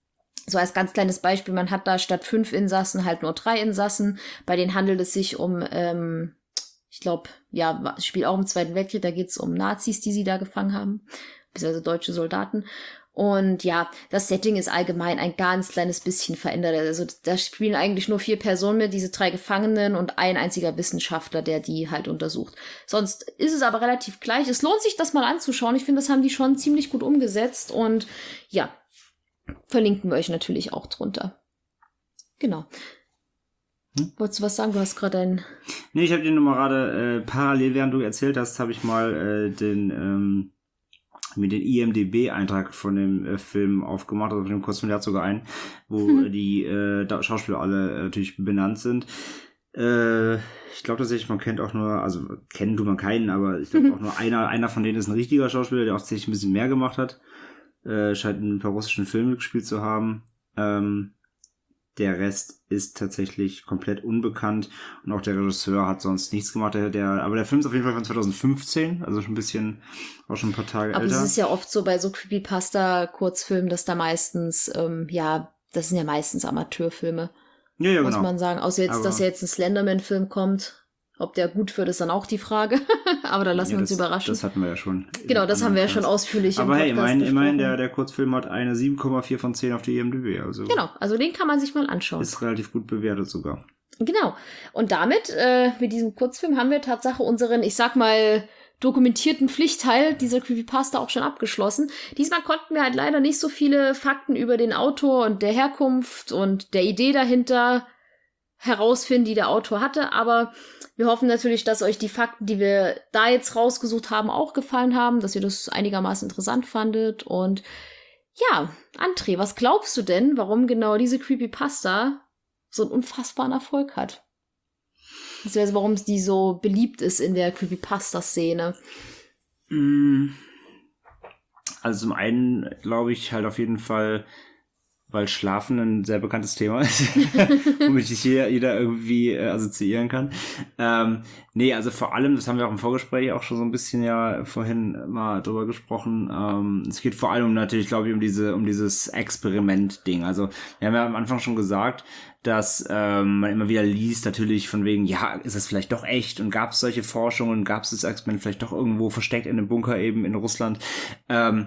So als ganz kleines Beispiel, man hat da statt fünf Insassen halt nur drei Insassen. Bei denen handelt es sich um, ähm, ich glaube, ja, es spielt auch im Zweiten Weltkrieg, da geht es um Nazis, die sie da gefangen haben, beziehungsweise deutsche Soldaten. Und ja, das Setting ist allgemein ein ganz kleines bisschen verändert. Also da spielen eigentlich nur vier Personen mit, diese drei Gefangenen und ein einziger Wissenschaftler, der die halt untersucht. Sonst ist es aber relativ gleich. Es lohnt sich, das mal anzuschauen. Ich finde, das haben die schon ziemlich gut umgesetzt. Und ja, verlinken wir euch natürlich auch drunter. Genau. Hm? Wolltest du was sagen? Du hast gerade ein... Nee, ich habe dir nur mal gerade, äh, parallel, während du erzählt hast, habe ich mal äh, den, ähm, mir den I M D B-Eintrag von dem äh, Film aufgemacht, also von dem Kurzfilm, der hat sogar einen, wo hm. die äh, Schauspieler alle äh, natürlich benannt sind. Äh, ich glaube tatsächlich, man kennt auch nur, also kennen tut man keinen, aber ich glaube auch nur einer, einer von denen ist ein richtiger Schauspieler, der auch tatsächlich ein bisschen mehr gemacht hat. Äh, scheint in ein paar russischen Filmen gespielt zu haben. Ähm, Der Rest ist tatsächlich komplett unbekannt und auch der Regisseur hat sonst nichts gemacht. Der, der, aber der Film ist auf jeden Fall von zwanzig fünfzehn, also schon ein bisschen, auch schon ein paar Tage aber älter. Aber es ist ja oft so bei so Creepypasta-Kurzfilmen, dass da meistens, ähm, ja, das sind ja meistens Amateurfilme, ja, ja, muss genau. man sagen. Außer jetzt, aber dass ja jetzt ein Slenderman-Film kommt. Ob der gut wird, ist dann auch die Frage. Aber da lassen ja, wir uns das, überraschen. Das hatten wir ja schon. Genau, das haben wir ja schon ausführlich aber im Podcast hey, immerhin, immerhin der, der Kurzfilm hat eine sieben Komma vier von zehn auf die I M D B. Also genau, also den kann man sich mal anschauen. Ist relativ gut bewertet sogar. Genau. Und damit, äh, mit diesem Kurzfilm haben wir Tatsache unseren, ich sag mal, dokumentierten Pflichtteil dieser Creepypasta auch schon abgeschlossen. Diesmal konnten wir halt leider nicht so viele Fakten über den Autor und der Herkunft und der Idee dahinter herausfinden, die der Autor hatte, aber wir hoffen natürlich, dass euch die Fakten, die wir da jetzt rausgesucht haben, auch gefallen haben, dass ihr das einigermaßen interessant fandet. Und ja, André, was glaubst du denn, warum genau diese Creepypasta so einen unfassbaren Erfolg hat? Also warum die so beliebt ist in der Creepypasta-Szene? Also zum einen glaube ich halt auf jeden Fall, weil Schlafen ein sehr bekanntes Thema ist, womit sich jeder, jeder irgendwie äh, assoziieren kann. Ähm, nee, also vor allem, das haben wir auch im Vorgespräch auch schon so ein bisschen ja vorhin mal drüber gesprochen, ähm, es geht vor allem natürlich, glaube ich, um diese, um dieses Experiment-Ding. Also wir haben ja am Anfang schon gesagt, dass ähm, man immer wieder liest, natürlich von wegen, ja, ist es vielleicht doch echt und gab es solche Forschungen, gab es das Experiment vielleicht doch irgendwo versteckt in einem Bunker eben in Russland. Ähm,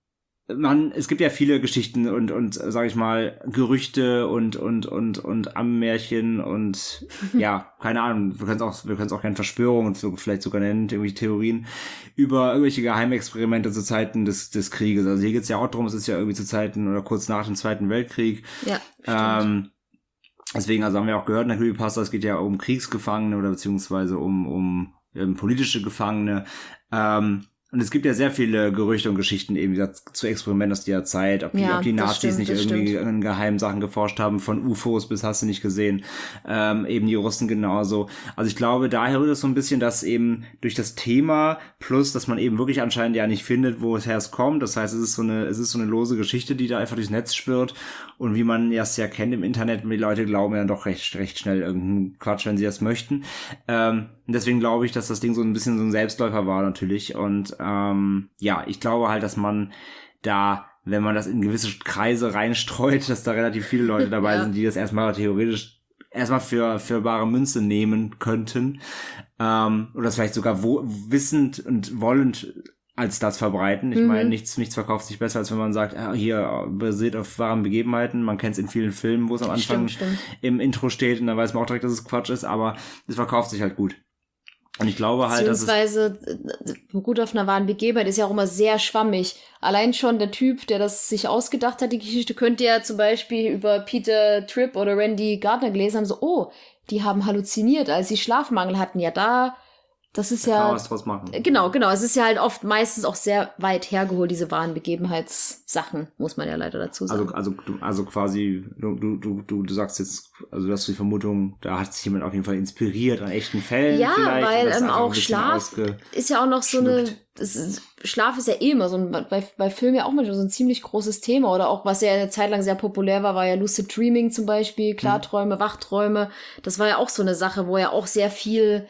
Man, es gibt ja viele Geschichten und, und, sag ich mal, Gerüchte und, und, und, und Ammenmärchen und, ja, keine Ahnung, wir können es auch, wir können es auch gerne Verschwörungen vielleicht sogar nennen, irgendwelche Theorien über irgendwelche Geheimexperimente zu Zeiten des, des Krieges. Also hier geht's ja auch drum, es ist ja irgendwie zu Zeiten oder kurz nach dem Zweiten Weltkrieg. Ja, ähm, deswegen, also haben wir auch gehört in der Creepypasta, es geht ja um Kriegsgefangene oder beziehungsweise um, um, um politische Gefangene. Ähm, Und es gibt ja sehr viele Gerüchte und Geschichten eben zu Experimenten aus dieser Zeit, ob die, ja, ob die Nazis stimmt, nicht irgendwie stimmt. in geheimen Sachen geforscht haben, von U F Os bis hast du nicht gesehen, ähm, eben die Russen genauso. Also ich glaube, daher rührt es so ein bisschen, dass eben durch das Thema plus, dass man eben wirklich anscheinend ja nicht findet, woher es kommt. Das heißt, es ist so eine, es ist so eine lose Geschichte, die da einfach durchs Netz schwirrt. Und wie man es ja kennt im Internet, die Leute glauben ja doch recht, recht schnell irgendeinen Quatsch, wenn sie das möchten. Ähm, und deswegen glaube ich, dass das Ding so ein bisschen so ein Selbstläufer war natürlich. Und ähm, ja, ich glaube halt, dass man da, wenn man das in gewisse Kreise reinstreut, dass da relativ viele Leute dabei ja. sind, die das erstmal theoretisch erstmal für, für bare Münze nehmen könnten. Ähm, oder das vielleicht sogar wo, wissend und wollend als das verbreiten. Ich mhm. meine, nichts, nichts verkauft sich besser, als wenn man sagt, ah, hier basiert auf wahren Begebenheiten. Man kennt es in vielen Filmen, wo es am Anfang stimmt, stimmt. im Intro steht und dann weiß man auch direkt, dass es Quatsch ist, aber es verkauft sich halt gut. Und ich glaube halt, dass es... Beziehungsweise, gut auf einer wahren Begebenheit ist ja auch immer sehr schwammig. Allein schon der Typ, der das sich ausgedacht hat, die Geschichte, könnte ja zum Beispiel über Peter Tripp oder Randy Gardner gelesen haben, so, oh, die haben halluziniert, als sie Schlafmangel hatten. Ja, da... Das ist da ja. Kann man was draus machen. Genau, genau. Es ist ja halt oft meistens auch sehr weit hergeholt, diese wahren Begebenheitssachen, muss man ja leider dazu sagen. Also, also, also quasi, du, du, du, du sagst jetzt, also du hast die Vermutung, da hat sich jemand auf jeden Fall inspiriert an echten Fällen. Ja, vielleicht, weil ähm, auch Schlaf ist ja auch noch so eine. Das ist, Schlaf ist ja eh immer so ein, bei, bei Filmen ja auch manchmal so ein ziemlich großes Thema. Oder auch, was ja eine Zeit lang sehr populär war, war ja Lucid Dreaming zum Beispiel, Klarträume, mhm. Wachträume. Das war ja auch so eine Sache, wo ja auch sehr viel.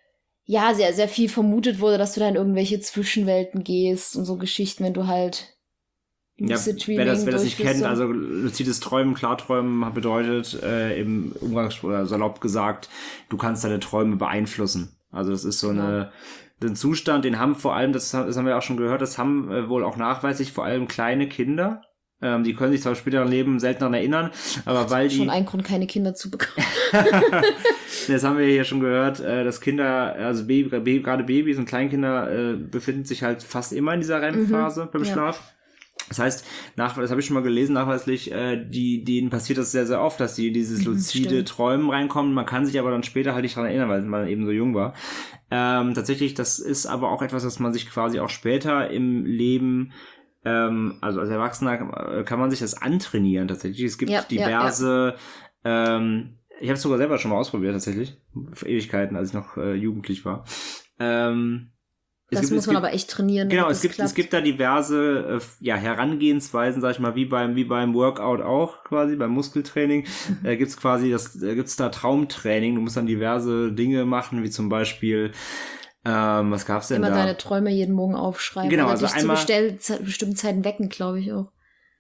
Ja, sehr, sehr viel vermutet wurde, dass du da in irgendwelche Zwischenwelten gehst und so Geschichten, wenn du halt Lucid Dreaming. Ja, wer das, wer das nicht kennt, so. Also luzides Träumen, Klarträumen bedeutet äh, im Umgangs- oder salopp gesagt, du kannst deine Träume beeinflussen. Also das ist so genau. eine ein Zustand, den haben vor allem, das, das haben wir auch schon gehört, das haben äh, wohl auch nachweislich vor allem kleine Kinder. Ähm, die können sich zwar später im Leben selten daran erinnern, aber weil die... Schon ein Grund, keine Kinder zu bekommen. Das haben wir hier schon gehört, äh, dass Kinder, also Baby, Baby, gerade Babys und Kleinkinder äh, befinden sich halt fast immer in dieser R E M-Phase mhm, beim ja. Schlaf. Das heißt, nach, das habe ich schon mal gelesen, nachweislich, äh, die, denen passiert das sehr, sehr oft, dass sie dieses luzide mhm, Träumen reinkommen. Man kann sich aber dann später halt nicht dran erinnern, weil man eben so jung war. Ähm, tatsächlich, das ist aber auch etwas, was man sich quasi auch später im Leben, ähm, also als Erwachsener, kann man sich das antrainieren tatsächlich. Es gibt ja, diverse, ja, ja. Ähm, ich habe es sogar selber schon mal ausprobiert tatsächlich, vor Ewigkeiten, als ich noch äh, jugendlich war. Ähm, Das gibt, muss man gibt, aber echt trainieren. Genau, es gibt, es gibt da diverse äh, ja, Herangehensweisen, sag ich mal, wie beim, wie beim Workout auch quasi, beim Muskeltraining. Mhm. Äh, gibt's quasi, das äh, gibt's da Traumtraining. Du musst dann diverse Dinge machen, wie zum Beispiel, ähm, was gab's denn Immer da? Immer deine Träume jeden Morgen aufschreiben. Genau, oder also dich einmal, zu bestell, zu bestimmten Zeiten wecken, glaube ich auch.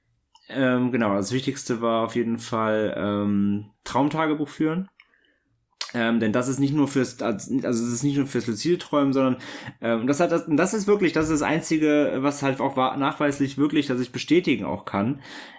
Ähm, genau, das Wichtigste war auf jeden Fall ähm, Traumtagebuch führen. Ähm, denn das ist nicht nur fürs, also es ist nicht nur fürs luzide Träumen, sondern ähm, das hat das, das ist wirklich, das ist das Einzige, was halt auch nachweislich wirklich, dass ich bestätigen auch kann.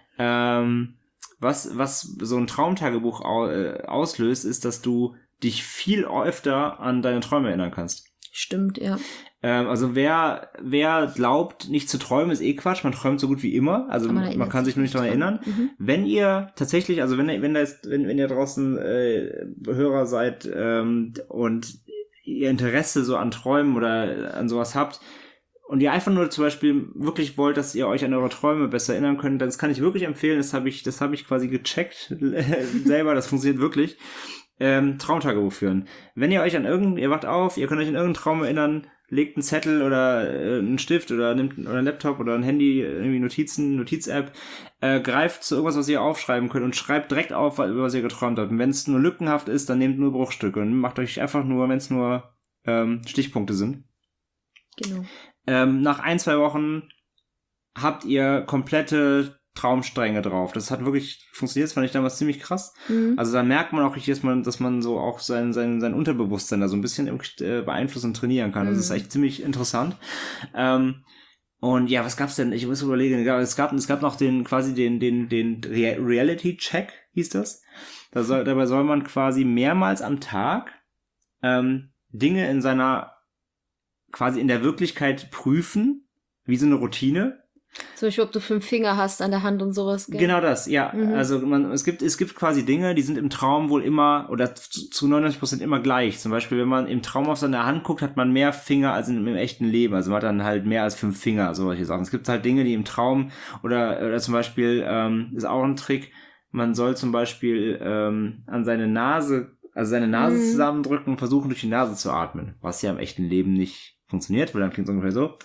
Ähm, was was so ein Traumtagebuch au, äh, auslöst, ist, dass du dich viel öfter an deine Träume erinnern kannst. Stimmt, ja. Ähm, also wer wer glaubt, nicht zu träumen, ist eh Quatsch. Man träumt so gut wie immer. Also man, man kann sich nur nicht daran erinnern. Mhm. Wenn ihr tatsächlich, also wenn wenn da jetzt, wenn, wenn ihr draußen äh, Hörer seid ähm, und ihr Interesse so an Träumen oder an sowas habt und ihr einfach nur zum Beispiel wirklich wollt, dass ihr euch an eure Träume besser erinnern könnt, dann das kann ich wirklich empfehlen. Das habe ich, das habe ich quasi gecheckt selber. Das funktioniert wirklich. Ähm, Traumtagebuch führen. Wenn ihr euch an irgendein, ihr wacht auf, ihr könnt euch an irgendeinen Traum erinnern, legt einen Zettel oder äh, einen Stift oder nimmt oder einen Laptop oder ein Handy, irgendwie Notizen, Notiz-App, äh, greift zu irgendwas, was ihr aufschreiben könnt und schreibt direkt auf, über was ihr geträumt habt. Und wenn es nur lückenhaft ist, dann nehmt nur Bruchstücke und macht euch einfach nur, wenn es nur ähm, Stichpunkte sind. Genau. Ähm, nach ein, zwei Wochen habt ihr komplette Traumstränge drauf. Das hat wirklich funktioniert, das fand ich damals ziemlich krass. Mhm. Also da merkt man auch richtig, dass man, dass man so auch sein, sein, sein Unterbewusstsein da so ein bisschen äh, beeinflussen und trainieren kann. Mhm. Das ist echt ziemlich interessant. Ähm, und ja, was gab's denn? Ich muss überlegen. Es gab, es gab noch den, quasi den, den, den Reality-Check, hieß das. Da soll, dabei soll man quasi mehrmals am Tag ähm, Dinge in seiner, quasi in der Wirklichkeit prüfen, wie so eine Routine. Zum Beispiel, ob du fünf Finger hast an der Hand und sowas. Gell? Genau das, ja. Mhm. Also man, es gibt, es gibt quasi Dinge, die sind im Traum wohl immer oder zu, zu neunundneunzig Prozent immer gleich. Zum Beispiel, wenn man im Traum auf seine Hand guckt, hat man mehr Finger als im, im echten Leben. Also man hat dann halt mehr als fünf Finger, solche Sachen. Es gibt halt Dinge, die im Traum oder, oder zum Beispiel, ähm, ist auch ein Trick, man soll zum Beispiel ähm, an seine Nase, also seine Nase mhm. zusammendrücken und versuchen, durch die Nase zu atmen. Was ja im echten Leben nicht funktioniert, weil dann klingt es ungefähr so.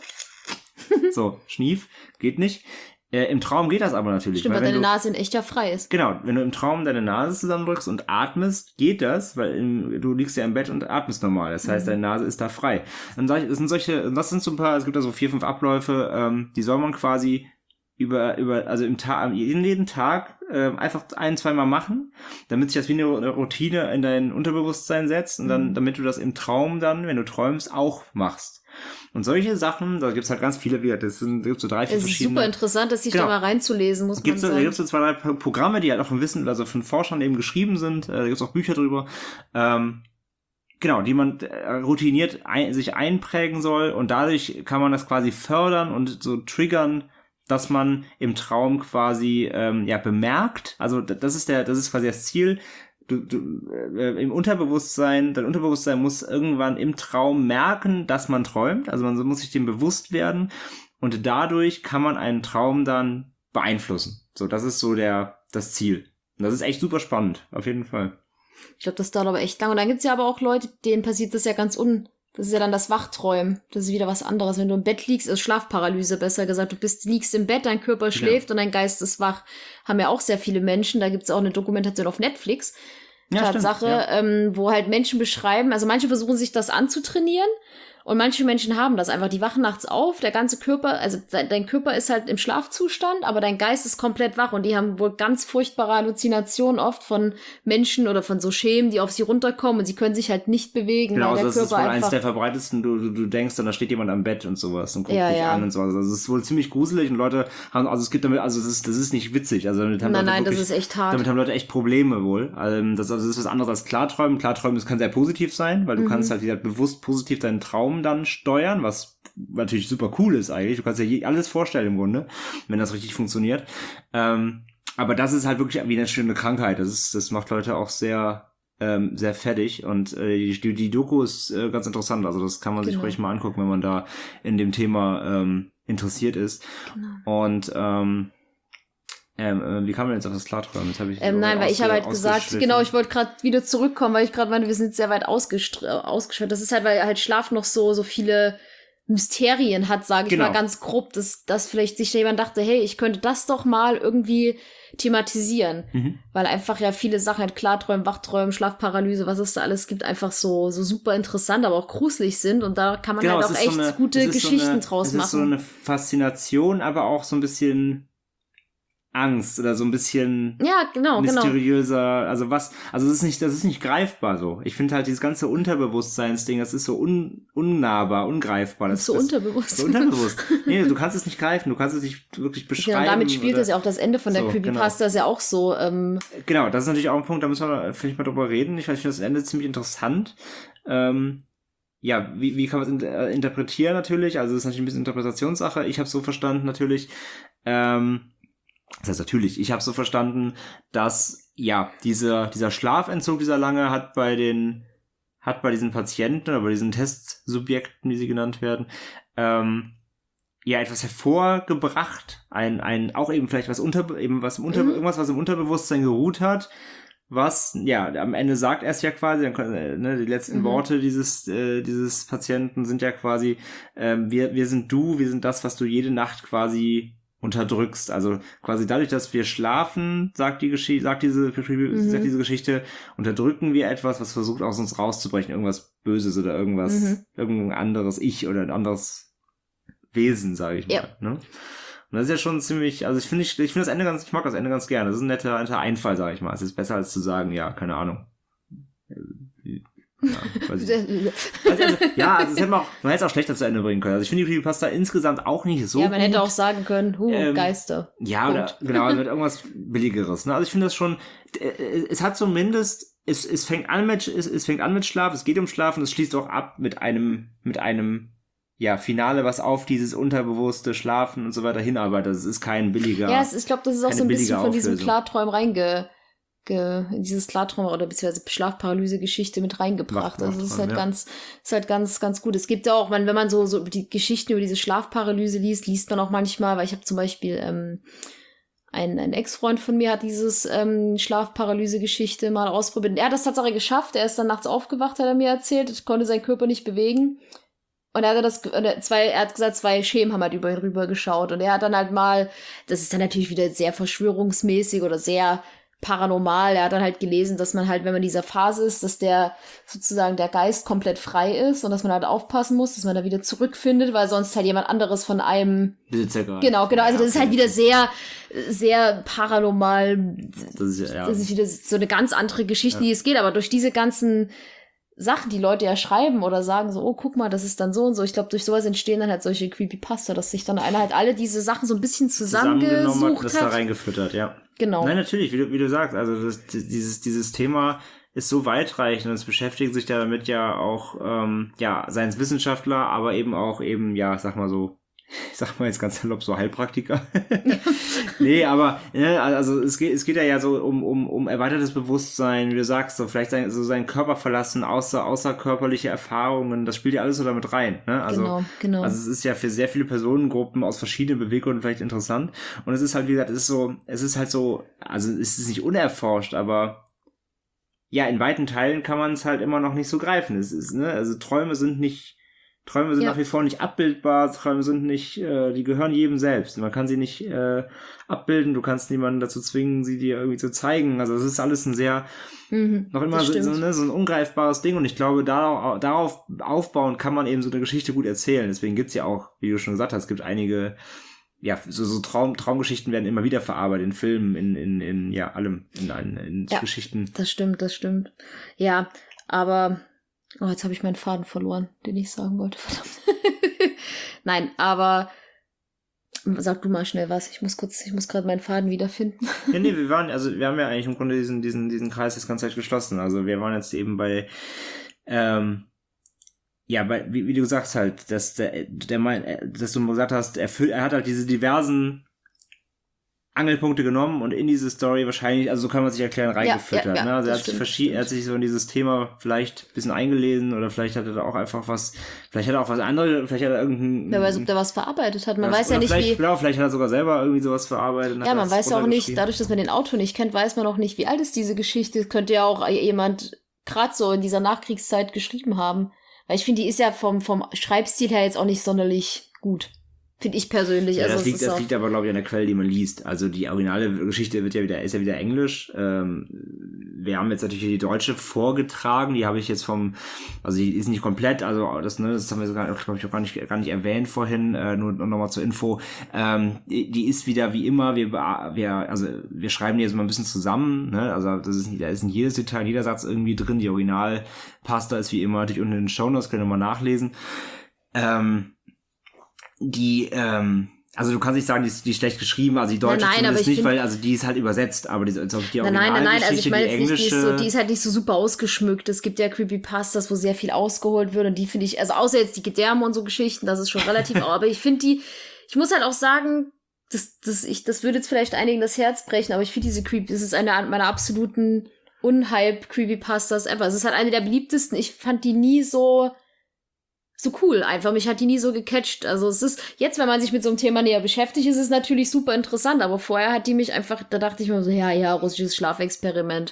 So, Schnief, geht nicht. Äh, Im Traum geht das aber natürlich. Stimmt, weil, weil deine du, Nase in echt ja frei ist. Genau, wenn du im Traum deine Nase zusammendrückst und atmest, geht das, weil im, du liegst ja im Bett und atmest normal. Das heißt, mhm. deine Nase ist da frei. Und das sind solche, das sind so ein paar, es gibt da so vier, fünf Abläufe, ähm, die soll man quasi über, über, also im Tag, jeden, jeden Tag äh, einfach ein, zweimal machen, damit sich das wie eine, eine Routine in dein Unterbewusstsein setzt und dann, mhm. damit du das im Traum dann, wenn du träumst, auch machst. Und solche Sachen, da gibt's halt ganz viele, das sind gibt's so drei, vier es verschiedene. Es ist super interessant, das sich genau. da mal reinzulesen, muss gibt's man so, sagen. Da gibt's so zwei, drei Programme, die halt auch von Wissen, also von Forschern eben geschrieben sind, da gibt's auch Bücher drüber, ähm, genau, die man routiniert ein, sich einprägen soll und dadurch kann man das quasi fördern und so triggern, dass man im Traum quasi ähm, ja bemerkt, also das ist der, das ist quasi das Ziel. Du, du, äh, im Unterbewusstsein, dein Unterbewusstsein muss irgendwann im Traum merken, dass man träumt. Also man muss sich dem bewusst werden und dadurch kann man einen Traum dann beeinflussen. So, das ist so der das Ziel. Und das ist echt super spannend, auf jeden Fall. Ich glaube, das dauert aber echt lang. Und dann gibt's ja aber auch Leute, denen passiert das ja ganz un... Das ist ja dann das Wachträumen. Das ist wieder was anderes. Wenn du im Bett liegst, ist Schlafparalyse, besser gesagt. Du bist, liegst im Bett, dein Körper schläft ja. und dein Geist ist wach. Haben ja auch sehr viele Menschen. Da gibt's auch eine Dokumentation auf Netflix. Ja, Tatsache, stimmt, ja. ähm, wo halt Menschen beschreiben, also manche versuchen sich das anzutrainieren und manche Menschen haben das einfach, die wachen nachts auf, der ganze Körper, also dein Körper ist halt im Schlafzustand, aber dein Geist ist komplett wach und die haben wohl ganz furchtbare Halluzinationen oft von Menschen oder von so Schemen, die auf sie runterkommen und sie können sich halt nicht bewegen. Genau, weil der also das Körper ist wohl eins der verbreitetsten, du, du, du denkst dann, da steht jemand am Bett und sowas und guckt ja, dich ja. an und sowas. Also es ist wohl ziemlich gruselig und Leute haben, also es gibt damit, also das ist, das ist nicht witzig, also damit haben nein, Leute nein, wirklich, das ist echt hart. Damit haben Leute echt Probleme wohl. Also das, also das ist was anderes als Klarträumen. Klarträumen, das kann sehr positiv sein, weil du mhm. kannst halt wieder bewusst positiv deinen Traum dann steuern, was natürlich super cool ist eigentlich. Du kannst dir je alles vorstellen im Grunde, wenn das richtig funktioniert. Ähm, aber das ist halt wirklich wie eine schöne Krankheit. Das ist, das macht Leute auch sehr, ähm, sehr fertig. Und äh, die, die Doku ist äh, ganz interessant. Also das kann man genau. sich ruhig mal angucken, wenn man da in dem Thema ähm, interessiert ist. Genau. Und ähm, Ähm, wie kann man jetzt auf das Klarträumen? Jetzt hab ich ähm, nein, weil ich habe halt gesagt, genau, ich wollte gerade wieder zurückkommen, weil ich gerade meine, wir sind sehr weit ausgeschwört. Das ist halt, weil halt Schlaf noch so so viele Mysterien hat, sage ich genau. mal ganz grob, dass, dass vielleicht sich jemand dachte, hey, ich könnte das doch mal irgendwie thematisieren. Mhm. Weil einfach ja viele Sachen, halt Klarträumen, Wachträumen, Schlafparalyse, was es da alles gibt, einfach so so super interessant, aber auch gruselig sind. Und da kann man genau, halt auch echt so eine, gute Geschichten so eine, draus es machen. Es ist so eine Faszination, aber auch so ein bisschen Angst oder so ein bisschen ja, genau, mysteriöser, genau. also was, also das ist nicht, das ist nicht greifbar so. Ich finde halt dieses ganze Unterbewusstseinsding, das ist so un, unnahbar, ungreifbar. Das ist so das, unterbewusst. So unterbewusst. Nee, du kannst es nicht greifen, du kannst es nicht wirklich beschreiben. Genau, damit spielt oder, das ja auch das Ende von der so, Creepypasta, genau. ist ja auch so. Ähm, genau, das ist natürlich auch ein Punkt, da müssen wir vielleicht mal drüber reden. Ich finde das Ende ziemlich interessant. Ähm, ja, wie, wie kann man es in, äh, interpretieren natürlich? Also das ist natürlich ein bisschen Interpretationssache. Ich habe so verstanden natürlich, ähm, das heißt natürlich, ich habe so verstanden, dass ja dieser dieser Schlafentzug, dieser lange, hat bei den hat bei diesen Patienten oder bei diesen Testsubjekten, wie sie genannt werden, ähm, ja etwas hervorgebracht, ein ein auch eben vielleicht was unter eben was im unter mhm. irgendwas, was im Unterbewusstsein geruht hat, was ja am Ende sagt er es ja quasi, dann können, ne, die letzten mhm. Worte dieses äh, dieses Patienten sind ja quasi ähm, wir wir sind du, wir sind das, was du jede Nacht quasi unterdrückst. Also quasi dadurch, dass wir schlafen, sagt die Geschichte, sagt diese, mhm. sagt diese Geschichte, unterdrücken wir etwas, was versucht aus uns rauszubrechen, irgendwas Böses oder irgendwas, mhm. irgendein anderes Ich oder ein anderes Wesen, sage ich mal. Ja. Ne? Und das ist ja schon ziemlich, also ich finde ich, ich finde das Ende ganz, ich mag das Ende ganz gerne. Das ist ein netter, netter Einfall, sage ich mal. Es ist besser als zu sagen, ja, keine Ahnung. Ja, weiß ich also, ja, also das hätte man, auch, man hätte es auch schlechter zu Ende bringen können. Also ich finde die Creepypasta insgesamt auch nicht so Ja, man gut. hätte auch sagen können, huh, ähm, Geister. Ja, Punkt. Oder genau, also irgendwas Billigeres. Ne? Also ich finde das schon, es hat zumindest, es, es fängt an mit, es, es fängt an mit Schlaf, es geht um Schlaf und es schließt auch ab mit einem, mit einem, ja, Finale, was auf dieses unterbewusste Schlafen und so weiter hinarbeitet. Es ist kein billiger. Ja, es, ich glaube, das ist auch so ein bisschen von Auflösung. Diesem Klarträumen reinge in dieses Klartraum oder beziehungsweise Schlafparalyse-Geschichte mit reingebracht. Also es ist halt ja. ganz, ist halt ganz, ganz gut. Es gibt ja auch, man, wenn man so, so die Geschichten über diese Schlafparalyse liest, liest man auch manchmal, weil ich habe zum Beispiel ähm, ein, ein Ex-Freund von mir hat dieses ähm, Schlafparalyse-Geschichte mal ausprobiert. Er hat das tatsächlich geschafft. Er ist dann nachts aufgewacht, hat er mir erzählt, konnte seinen Körper nicht bewegen. Und er hat das, zwei, er hat gesagt, zwei Schemen haben halt über ihn rüber geschaut. Und er hat dann halt mal, das ist dann natürlich wieder sehr verschwörungsmäßig oder sehr paranormal. Er hat dann halt gelesen, dass man halt, wenn man in dieser Phase ist, dass der sozusagen der Geist komplett frei ist und dass man halt aufpassen muss, dass man da wieder zurückfindet, weil sonst halt jemand anderes von einem Besitzer genau, genau, also das ist halt wieder sehr, sehr paranormal. Das ist, ja. das ist wieder so eine ganz andere Geschichte, ja. die es geht, aber durch diese ganzen Sachen, die Leute ja schreiben oder sagen so, oh, guck mal, das ist dann so und so. Ich glaube, durch sowas entstehen dann halt solche Creepypasta, dass sich dann einer halt alle diese Sachen so ein bisschen zusammengesucht hat. Das da reingefüttert, ja. Genau. Nein, natürlich, wie du, wie du sagst, also das, dieses, dieses Thema ist so weitreichend und es beschäftigt sich da damit ja auch, ähm, ja, Science-Wissenschaftler, aber eben auch eben, ja, sag mal so, ich sag mal jetzt ganz salopp, so Heilpraktiker. Nee, aber ne, also es geht es geht ja, ja so um um um erweitertes Bewusstsein, wie du sagst, so vielleicht sein, so seinen Körper verlassen, außer außerkörperliche Erfahrungen, das spielt ja alles so damit rein. Ne? Also, genau, genau. Also es ist ja für sehr viele Personengruppen aus verschiedenen Beweggründen vielleicht interessant. Und es ist halt, wie gesagt, es ist so, es ist halt so, also es ist nicht unerforscht, aber ja, in weiten Teilen kann man es halt immer noch nicht so greifen. Es ist, ne, also Träume sind nicht Träume sind ja. nach wie vor nicht abbildbar, Träume sind nicht, äh, die gehören jedem selbst. Man kann sie nicht äh, abbilden, du kannst niemanden dazu zwingen, sie dir irgendwie zu zeigen. Also es ist alles ein sehr, mhm, noch immer so, so, ne, so ein ungreifbares Ding und ich glaube, darauf, darauf aufbauen kann man eben so eine Geschichte gut erzählen. Deswegen gibt's ja auch, wie du schon gesagt hast, es gibt einige, ja, so, so Traum, Traumgeschichten werden immer wieder verarbeitet in Filmen, in, in, in ja, allem, in, in, in ja, Geschichten. Das stimmt, das stimmt. Ja, aber oh, jetzt habe ich meinen Faden verloren, den ich sagen wollte, verdammt. Nein, aber sag du mal schnell was. Ich muss kurz, ich muss gerade meinen Faden wiederfinden. Ja, nee, wir waren, also wir haben ja eigentlich im Grunde diesen, diesen, diesen Kreis jetzt ganz Zeit geschlossen. Also wir waren jetzt eben bei, ähm, ja, weil, wie, wie du sagst halt, dass der, der mein, dass du gesagt hast, er, füllt, er hat halt diese diversen Angelpunkte genommen und in diese Story wahrscheinlich, also so kann man sich erklären, reingefüttert. Ja, ja, ja, ne? Also er hat, stimmt, sich er hat sich so in dieses Thema vielleicht ein bisschen eingelesen oder vielleicht hat er da auch einfach was, vielleicht hat er auch was anderes, vielleicht hat er irgendein... Wer weiß, ob der was verarbeitet hat. Man was, weiß ja nicht, vielleicht, wie... Genau, vielleicht hat er sogar selber irgendwie sowas verarbeitet. Ja, man weiß ja auch nicht, dadurch, dass man den Autor nicht kennt, weiß man auch nicht, wie alt ist diese Geschichte. Das könnte ja auch jemand gerade so in dieser Nachkriegszeit geschrieben haben. Weil ich finde, die ist ja vom, vom Schreibstil her jetzt auch nicht sonderlich gut. Finde ich persönlich. Ja, also das liegt, das liegt aber, glaube ich, an der Quelle, die man liest. Also die originale Geschichte wird ja wieder, ist ja wieder Englisch. Ähm, wir haben jetzt natürlich die deutsche vorgetragen, die habe ich jetzt vom, also die ist nicht komplett, also das, ne, das haben wir sogar, glaube ich, auch gar nicht, gar nicht erwähnt vorhin, äh, nur, nur nochmal zur Info. Ähm, die, die ist wieder wie immer, wir, wir, also wir schreiben die jetzt mal ein bisschen zusammen, ne, also das ist, da ist in jedes Detail, jeder Satz irgendwie drin, die Originalpasta ist wie immer natürlich unten in den Shownotes, könnt ihr mal nachlesen. Ähm, die, ähm, also du kannst nicht sagen, die ist, die ist schlecht geschrieben, also die deutsche nein, nein, zumindest nicht, find, weil also die ist halt übersetzt, aber die, also die nein, nein, nein, nein, also ich meine die jetzt nicht, die ist, so, die ist halt nicht so super ausgeschmückt. Es gibt ja Creepypastas, wo sehr viel ausgeholt wird und die finde ich, also außer jetzt die Gedärme und so Geschichten, das ist schon relativ, aber ich finde die, ich muss halt auch sagen, das, das, ich, das würde jetzt vielleicht einigen das Herz brechen, aber ich finde diese Creepy, das ist eine meiner absoluten Unhype-Creepypastas ever. Es ist halt eine der beliebtesten, ich fand die nie so so cool einfach. Mich hat die nie so gecatcht. Also es ist, jetzt, wenn man sich mit so einem Thema näher beschäftigt, ist es natürlich super interessant, aber vorher hat die mich einfach, da dachte ich mir so, ja, ja, russisches Schlafexperiment.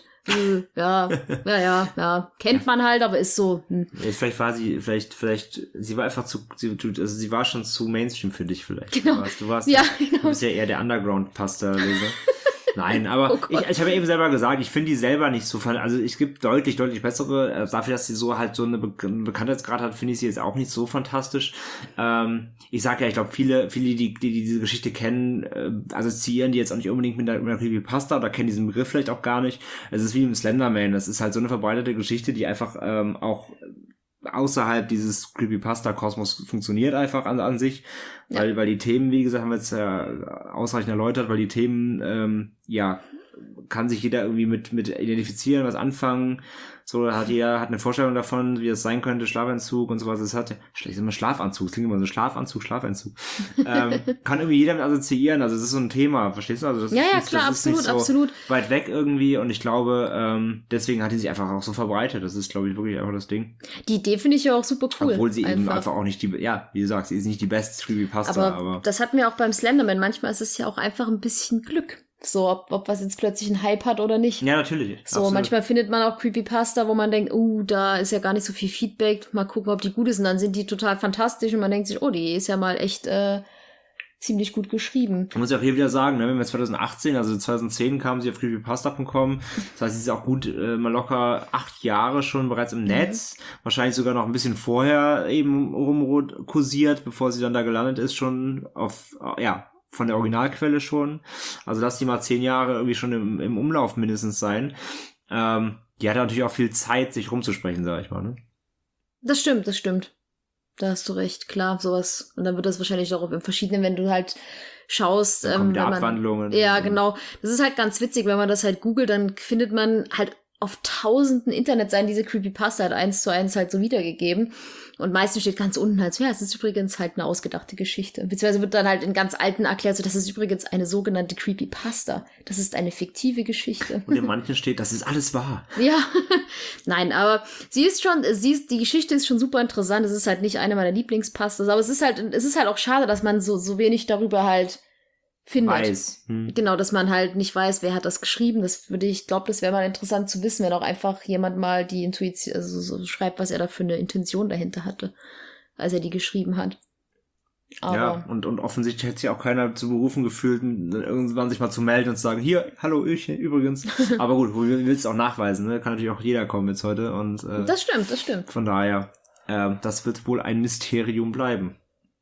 Ja, ja, ja, ja. Kennt man halt, aber ist so. Hm. Vielleicht war sie, vielleicht, vielleicht, sie war einfach zu, sie, also sie war schon zu Mainstream für dich vielleicht. Genau. Du warst, du, warst, ja, genau. Du bist ja eher der Underground-Pasta-Leser. Nein, aber oh ich, ich habe ja eben selber gesagt, ich finde die selber nicht so, also es gibt deutlich, deutlich bessere, äh, dafür, dass sie so halt so eine Be- einen Bekanntheitsgrad hat, finde ich sie jetzt auch nicht so fantastisch. Ähm, ich sage ja, ich glaube, viele, viele, die, die, die diese Geschichte kennen, äh, assoziieren die jetzt auch nicht unbedingt mit einer, mit einer Creepypasta oder kennen diesen Begriff vielleicht auch gar nicht. Es ist wie im Slenderman, das ist halt so eine verbreitete Geschichte, die einfach ähm, auch außerhalb dieses Creepypasta-Kosmos funktioniert einfach an, an sich, ja. weil weil die Themen, wie gesagt, haben wir jetzt ja ausreichend erläutert, weil die Themen, ähm, ja, kann sich jeder irgendwie mit mit identifizieren, was anfangen. So hat jeder hat eine Vorstellung davon, wie das sein könnte, Schlafentzug und sowas. Das hat schlecht immer Schlafanzug, das klingt immer so Schlafanzug, Schlafentzug. ähm, kann irgendwie jeder mit assoziieren. Also das ist so ein Thema, verstehst du? Also das ja, ist ja, nicht, klar, das absolut, ist nicht so absolut. weit weg irgendwie. Und ich glaube, ähm, deswegen hat die sich einfach auch so verbreitet. Das ist, glaube ich, wirklich einfach das Ding. Die Idee finde ich ja auch super cool. Obwohl sie einfach. eben einfach auch nicht die, ja, wie du sagst, sie ist nicht die beste Creepypasta. Aber, aber das hatten wir auch beim Slenderman. Manchmal ist es ja auch einfach ein bisschen Glück. So, ob, ob was jetzt plötzlich einen Hype hat oder nicht. Ja, natürlich. So, absolut. Manchmal findet man auch Creepypasta, wo man denkt, oh, uh, da ist ja gar nicht so viel Feedback. Mal gucken, ob die gut ist. Und dann sind die total fantastisch und man denkt sich, oh, die ist ja mal echt äh, ziemlich gut geschrieben. Man muss ja auch hier wieder sagen, ne, wenn wir zwanzig achtzehn, also zwanzig zehn kam sie auf creepypasta punkt com. Das heißt, sie ist auch gut äh, mal locker acht Jahre schon bereits im Netz. Mhm. Wahrscheinlich sogar noch ein bisschen vorher eben rum kursiert, bevor sie dann da gelandet ist, schon auf, äh, ja, von der Originalquelle schon. Also lass die mal zehn Jahre irgendwie schon im, im Umlauf mindestens sein. Ähm, die hat natürlich auch viel Zeit, sich rumzusprechen, sag ich mal, ne? Das stimmt, das stimmt. Da hast du recht, klar, sowas. Und dann wird das wahrscheinlich auch in verschiedenen, wenn du halt schaust. Dann kommen ähm, die Abwandlungen. Ja, genau. Das ist halt ganz witzig, wenn man das halt googelt, dann findet man halt auf tausenden Internetseiten diese Creepypasta halt eins zu eins halt so wiedergegeben. Und meistens steht ganz unten halt so, ja, es ist übrigens halt eine ausgedachte Geschichte. Beziehungsweise wird dann halt in ganz alten erklärt, so, das ist übrigens eine sogenannte Creepypasta. Das ist eine fiktive Geschichte. Und in manchen steht, das ist alles wahr. Ja, nein, aber sie ist schon, sie ist, die Geschichte ist schon super interessant. Es ist halt nicht eine meiner Lieblingspastas, aber es ist halt, es ist halt auch schade, dass man so, so wenig darüber halt findet. Weiß. Hm. Genau, dass man halt nicht weiß, wer hat das geschrieben. Das würde ich, glaube, das wäre mal interessant zu wissen, wenn auch einfach jemand mal die Intuition, also so schreibt, was er da für eine Intention dahinter hatte, als er die geschrieben hat. Aber ja, und, und offensichtlich hätte sich auch keiner zu berufen gefühlt, irgendwann sich mal zu melden und zu sagen, hier, hallo, ich übrigens. Aber gut, du willst es auch nachweisen, ne? Kann natürlich auch jeder kommen jetzt heute. Und, äh, das stimmt, das stimmt. Von daher, äh, das wird wohl ein Mysterium bleiben.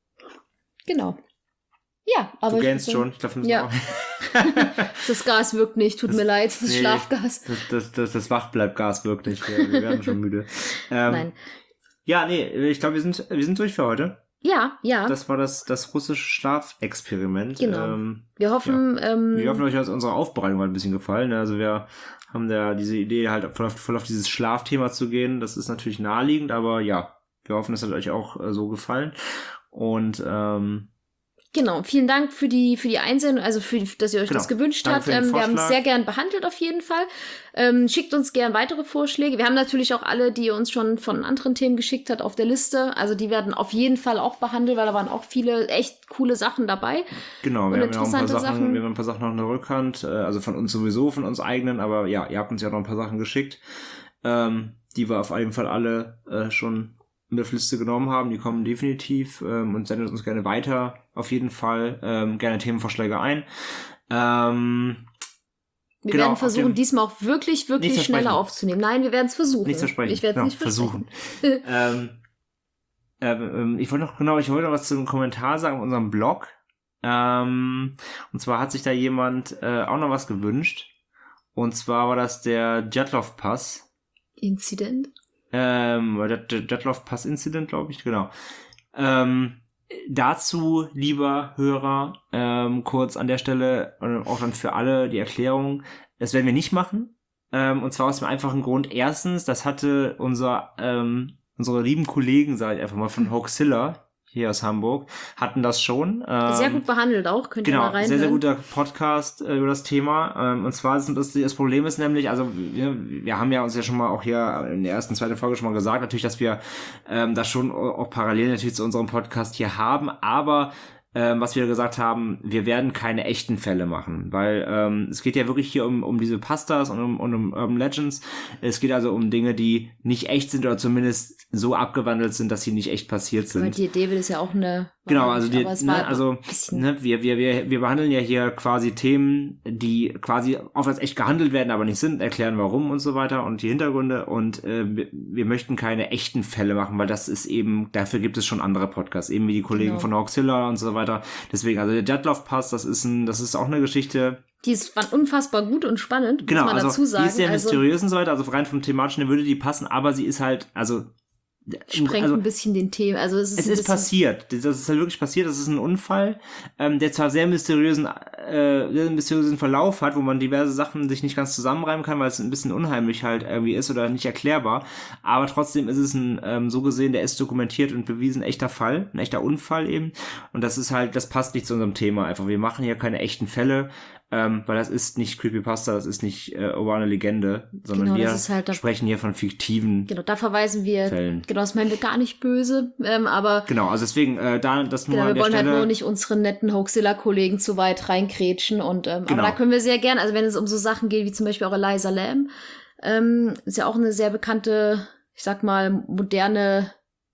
Genau. Ja, aber. Du gähnst schon, ich glaube, wir müssen ja. auch. Das Gas wirkt nicht, tut das, mir leid, das nee, Schlafgas. Das, das, das, das Wachbleibgas wirkt nicht, wir, wir werden schon müde. Ähm, Nein. Ja, nee, ich glaube, wir sind, wir sind durch für heute. Ja, ja. Das war das, das russische Schlafexperiment. Genau. Ähm, wir hoffen, ja. ähm, wir hoffen, euch hat unsere Aufbereitung ein bisschen gefallen. Also wir haben da diese Idee, halt voll auf, voll auf dieses Schlafthema zu gehen. Das ist natürlich naheliegend, aber ja, Wir hoffen, es hat euch auch äh, so gefallen. Und ähm, genau, vielen Dank für die für die Einsendung, also für dass ihr euch genau. das gewünscht habt. Ähm, wir haben es sehr gern behandelt auf jeden Fall. Ähm, schickt uns gern weitere Vorschläge. Wir haben natürlich auch alle, die ihr uns schon von anderen Themen geschickt habt, auf der Liste. Also die werden auf jeden Fall auch behandelt, weil da waren auch viele echt coole Sachen dabei. Genau, wir haben ja auch ein paar Sachen, Sachen, wir haben ein paar Sachen noch in der Rückhand, äh, also von uns sowieso, von uns eigenen, aber ja, ihr habt uns ja noch ein paar Sachen geschickt, ähm, die wir auf jeden Fall alle äh, schon in der Liste genommen haben, die kommen definitiv ähm, und sendet uns gerne weiter, auf jeden Fall, ähm, gerne Themenvorschläge ein. Ähm, wir genau, werden versuchen, diesmal auch wirklich, wirklich schneller aufzunehmen. Nein, wir werden es versuchen. Nichts versprechen. Ich werde es genau, nicht versuchen. ähm, ähm, ich wollte noch, genau, ich wollte noch was zu einem Kommentar sagen auf unserem Blog. Ähm, und zwar hat sich da jemand äh, auch noch was gewünscht. Und zwar war das der Jetlov Pass. Incident? Ähm, der Jetlov Pass Incident, glaube ich, genau. Ähm, dazu, lieber Hörer, ähm, kurz an der Stelle, äh, auch dann für alle die Erklärung, das werden wir nicht machen. Ähm, und zwar aus dem einfachen Grund, erstens, das hatte unser, ähm, unsere lieben Kollegen, sage ich einfach mal, von Hoaxilla, hier aus Hamburg, hatten das schon. Ähm, sehr gut behandelt auch, könnt genau, ihr mal reinhören. Sehr, sehr guter Podcast äh, über das Thema. Ähm, und zwar ist das, das Problem ist nämlich, also wir, wir haben ja uns ja schon mal auch hier in der ersten, zweiten Folge schon mal gesagt, natürlich, dass wir ähm, das schon auch parallel natürlich zu unserem Podcast hier haben, aber ähm, was wir gesagt haben, wir werden keine echten Fälle machen, weil ähm, es geht ja wirklich hier um, um diese Pastas und um, und um Urban Legends. Es geht also um Dinge, die nicht echt sind oder zumindest so abgewandelt sind, dass sie nicht echt passiert sind. Aber die David ist ja auch eine... Genau, also, die, ne, also ne, wir, wir, wir, wir behandeln ja hier quasi Themen, die quasi auch als echt gehandelt werden, aber nicht sind, erklären warum und so weiter und die Hintergründe und äh, wir, wir möchten keine echten Fälle machen, weil das ist eben, dafür gibt es schon andere Podcasts, eben wie die Kollegen genau. von Hoaxilla und so weiter. Deswegen, also der Jetlov Pass, das ist ein, das ist auch eine Geschichte. Die ist unfassbar gut und spannend, genau, muss man also dazu sagen. Die ist sehr also, mysteriös und so weiter, also rein vom Thematischen würde die passen, aber sie ist halt, also sprengt also, ein bisschen den Themen. Also es ist, es ist passiert. Das ist halt wirklich passiert. Das ist ein Unfall, ähm, der zwar sehr mysteriösen, äh, sehr mysteriösen Verlauf hat, wo man diverse Sachen sich nicht ganz zusammenreimen kann, weil es ein bisschen unheimlich halt irgendwie ist oder nicht erklärbar. Aber trotzdem ist es ein, ähm, so gesehen, der ist dokumentiert und bewiesen echter Fall, ein echter Unfall eben. Und das ist halt, das passt nicht zu unserem Thema einfach. Wir machen hier keine echten Fälle. Ähm, weil das ist nicht Creepypasta, das ist nicht äh, urbane Legende, sondern genau, wir halt sprechen hier von fiktiven Genau, da verweisen wir, Fällen. Genau, das meinen wir gar nicht böse, ähm, aber... Genau, also deswegen, äh, da, das nur genau, an der wir wollen Stelle, halt nur nicht unsere netten Hoaxilla-Kollegen zu weit reinkrätschen und, ähm, genau. aber da können wir sehr gern, also wenn es um so Sachen geht, wie zum Beispiel auch Eliza Lam, ähm, ist ja auch eine sehr bekannte, ich sag mal, moderne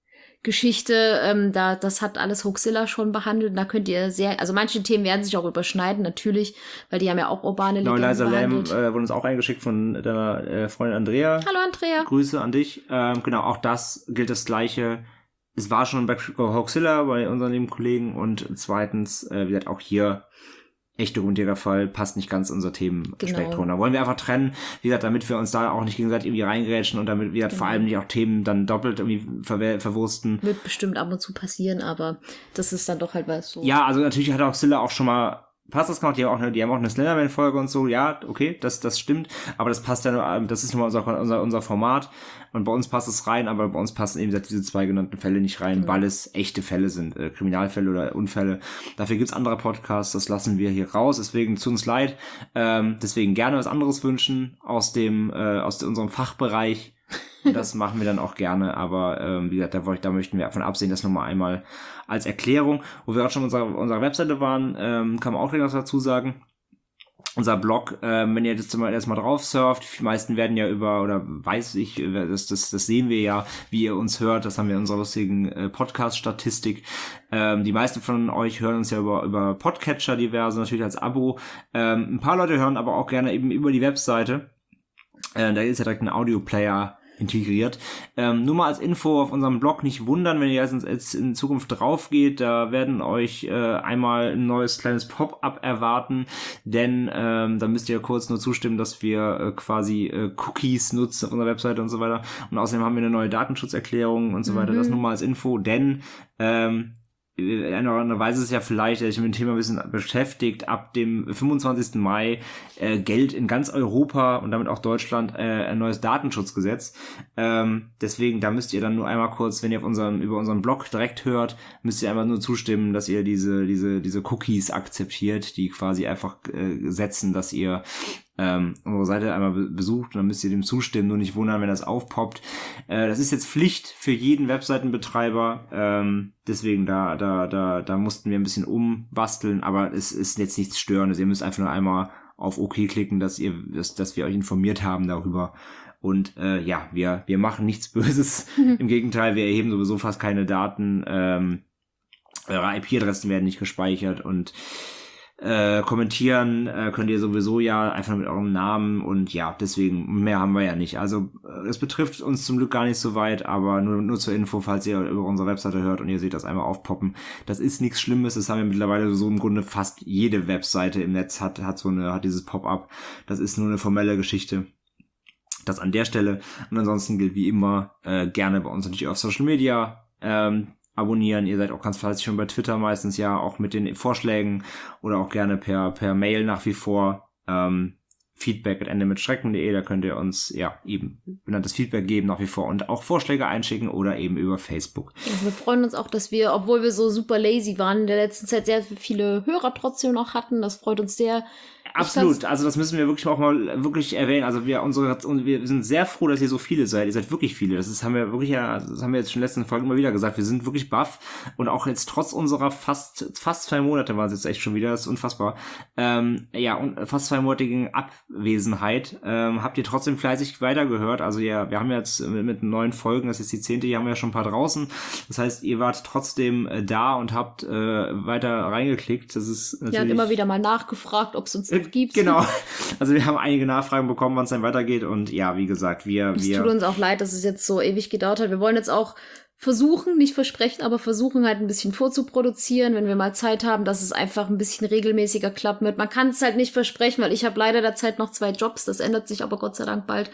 Geschichte, ähm, da das hat alles Hoaxilla schon behandelt. Da könnt ihr sehr, also manche Themen werden sich auch überschneiden, natürlich, weil die haben ja auch urbane Legenden behandelt. Genau, Eliza Lam äh, wurde uns auch eingeschickt von deiner äh, Freundin Andrea. Hallo Andrea. Grüße an dich. Ähm, genau, auch das gilt das Gleiche. Es war schon bei Hoaxilla, bei unseren lieben Kollegen und zweitens, äh, wie gesagt, auch hier echt dokumentierter Fall, passt nicht ganz unser Themenspektrum. Genau. Da wollen wir einfach trennen, wie gesagt, damit wir uns da auch nicht gegenseitig irgendwie reingrätschen und damit wir genau. vor allem nicht auch Themen dann doppelt irgendwie ver- verwursten. Wird bestimmt ab und zu passieren, aber das ist dann doch halt was so. Ja, also natürlich hat auch Hoaxilla auch schon mal passt das gemacht, die haben auch eine, die haben auch eine Slenderman-Folge und so, ja, okay, das, das stimmt, aber das passt ja nur, das ist nun mal unser, unser, unser Format und bei uns passt es rein, aber bei uns passen eben diese zwei genannten Fälle nicht rein, mhm. weil es echte Fälle sind, äh, Kriminalfälle oder Unfälle. Dafür gibt's andere Podcasts, das lassen wir hier raus, deswegen zu uns leid, ähm, deswegen gerne was anderes wünschen aus dem, äh, aus unserem Fachbereich. Das machen wir dann auch gerne, aber ähm, wie gesagt, da, da möchten wir davon absehen, das nochmal einmal als Erklärung. Wo wir auch schon unserer unserer Webseite waren, ähm, kann man auch was dazu sagen. Unser Blog, ähm, wenn ihr jetzt mal erstmal drauf surft, die meisten werden ja über, oder weiß ich, das, das, das sehen wir ja, wie ihr uns hört, das haben wir in unserer lustigen äh, Podcast-Statistik. Ähm, die meisten von euch hören uns ja über, über Podcatcher diverse, natürlich als Abo. Ähm, ein paar Leute hören aber auch gerne eben über die Webseite. Äh, da ist ja direkt ein Audioplayer integriert. Ähm, nur mal als Info auf unserem Blog, nicht wundern, wenn ihr jetzt in Zukunft drauf geht, da werden euch äh, einmal ein neues kleines Pop-up erwarten, denn ähm, da müsst ihr kurz nur zustimmen, dass wir äh, quasi äh, Cookies nutzen auf unserer Webseite und so weiter und außerdem haben wir eine neue Datenschutzerklärung und so weiter, mhm. Das nur mal als Info, denn ähm, in einer Weise ist es ja vielleicht, dass ich mit dem Thema ein bisschen beschäftigt, ab dem fünfundzwanzigsten Mai äh, Geld in ganz Europa und damit auch Deutschland äh, ein neues Datenschutzgesetz. Ähm, deswegen, da müsst ihr dann nur einmal kurz, wenn ihr auf unseren, über unseren Blog direkt hört, müsst ihr einfach nur zustimmen, dass ihr diese, diese, diese Cookies akzeptiert, die quasi einfach äh, setzen, dass ihr ähm, unsere Seite einmal be- besucht und dann müsst ihr dem zustimmen, nur nicht wundern, wenn das aufpoppt. Äh, das ist jetzt Pflicht für jeden Webseitenbetreiber, ähm, deswegen da, da, da, da mussten wir ein bisschen umbasteln, aber es ist jetzt nichts Störendes. Ihr müsst einfach nur einmal auf OK klicken, dass ihr, dass, dass wir euch informiert haben darüber. Und äh, ja, wir, wir machen nichts Böses. Im Gegenteil, wir erheben sowieso fast keine Daten. Ähm, eure I P-Adressen werden nicht gespeichert und Äh, kommentieren äh, könnt ihr sowieso ja einfach mit eurem Namen und ja, deswegen mehr haben wir ja nicht. Also äh, es betrifft uns zum Glück gar nicht so weit, aber nur, nur zur Info, falls ihr über unsere Webseite hört und ihr seht das einmal aufpoppen. Das ist nichts Schlimmes, das haben wir mittlerweile so im Grunde fast jede Webseite im Netz hat, hat so eine, hat dieses Pop-up. Das ist nur eine formelle Geschichte. Das an der Stelle. Und ansonsten gilt wie immer äh, gerne bei uns natürlich auf Social Media ähm, abonnieren. Ihr seid auch ganz fleißig schon bei Twitter meistens ja auch mit den Vorschlägen oder auch gerne per per Mail nach wie vor. Ähm, Feedback at ende mit schrecken punkt de, da könnt ihr uns ja eben benanntes Feedback geben nach wie vor und auch Vorschläge einschicken oder eben über Facebook. Ja, wir freuen uns auch, dass wir, obwohl wir so super lazy waren, in der letzten Zeit sehr viele Hörer trotzdem noch hatten. Das freut uns sehr. Absolut, also das müssen wir wirklich auch mal wirklich erwähnen. Also wir unsere wir sind sehr froh, dass ihr so viele seid. Ihr seid wirklich viele. Das ist, haben wir wirklich ja, das haben wir jetzt schon in den letzten Folgen immer wieder gesagt. Wir sind wirklich baff und auch jetzt trotz unserer fast fast zwei Monate war es jetzt echt schon wieder, das ist unfassbar. Ähm, ja und fast zweimonatigen Abwesenheit ähm, habt ihr trotzdem fleißig weitergehört. Also ja, wir haben jetzt mit, mit neun Folgen, das ist die zehnte, hier haben wir ja schon ein paar draußen. Das heißt, ihr wart trotzdem äh, da und habt äh, weiter reingeklickt. Das ist natürlich. Ja, und immer wieder mal nachgefragt, ob es uns noch gibt. Genau. Also wir haben einige Nachfragen bekommen, wann es dann weitergeht und ja, wie gesagt, wir... Es wir tut uns auch leid, dass es jetzt so ewig gedauert hat. Wir wollen jetzt auch versuchen, nicht versprechen, aber versuchen halt ein bisschen vorzuproduzieren, wenn wir mal Zeit haben, dass es einfach ein bisschen regelmäßiger klappen wird. Man kann es halt nicht versprechen, weil ich habe leider derzeit noch zwei Jobs, das ändert sich aber Gott sei Dank bald.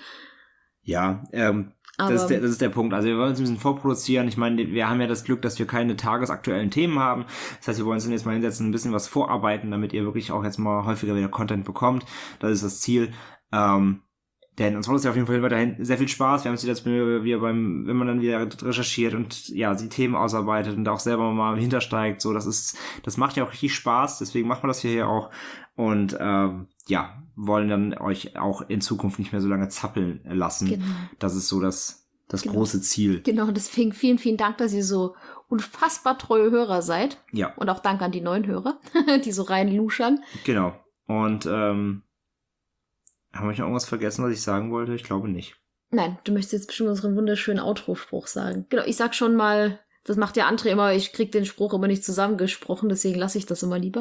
Ja, ähm, das ist, der, das ist der Punkt. Also wir wollen uns ein bisschen vorproduzieren. Ich meine, wir haben ja das Glück, dass wir keine tagesaktuellen Themen haben. Das heißt, wir wollen uns jetzt mal hinsetzen, ein bisschen was vorarbeiten, damit ihr wirklich auch jetzt mal häufiger wieder Content bekommt. Das ist das Ziel. Ähm, denn uns macht es ja auf jeden Fall weiterhin sehr viel Spaß. Wir haben es jetzt wieder beim, wenn man dann wieder recherchiert und ja, die Themen ausarbeitet und auch selber mal hintersteigt, so, das ist, das macht ja auch richtig Spaß. Deswegen machen wir das hier ja auch. Und ähm, ja, wollen dann euch auch in Zukunft nicht mehr so lange zappeln lassen. Genau. Das ist so das, das genau. große Ziel. Genau, deswegen vielen, vielen Dank, dass ihr so unfassbar treue Hörer seid. Ja. Und auch Dank an die neuen Hörer, die so rein luschern. Genau. Und ähm, haben wir noch irgendwas vergessen, was ich sagen wollte? Ich glaube nicht. Nein, du möchtest jetzt bestimmt unseren wunderschönen Outro-Spruch sagen. Genau, ich sag schon mal... Das macht ja André immer, ich krieg den Spruch immer nicht zusammengesprochen, deswegen lasse ich das immer lieber.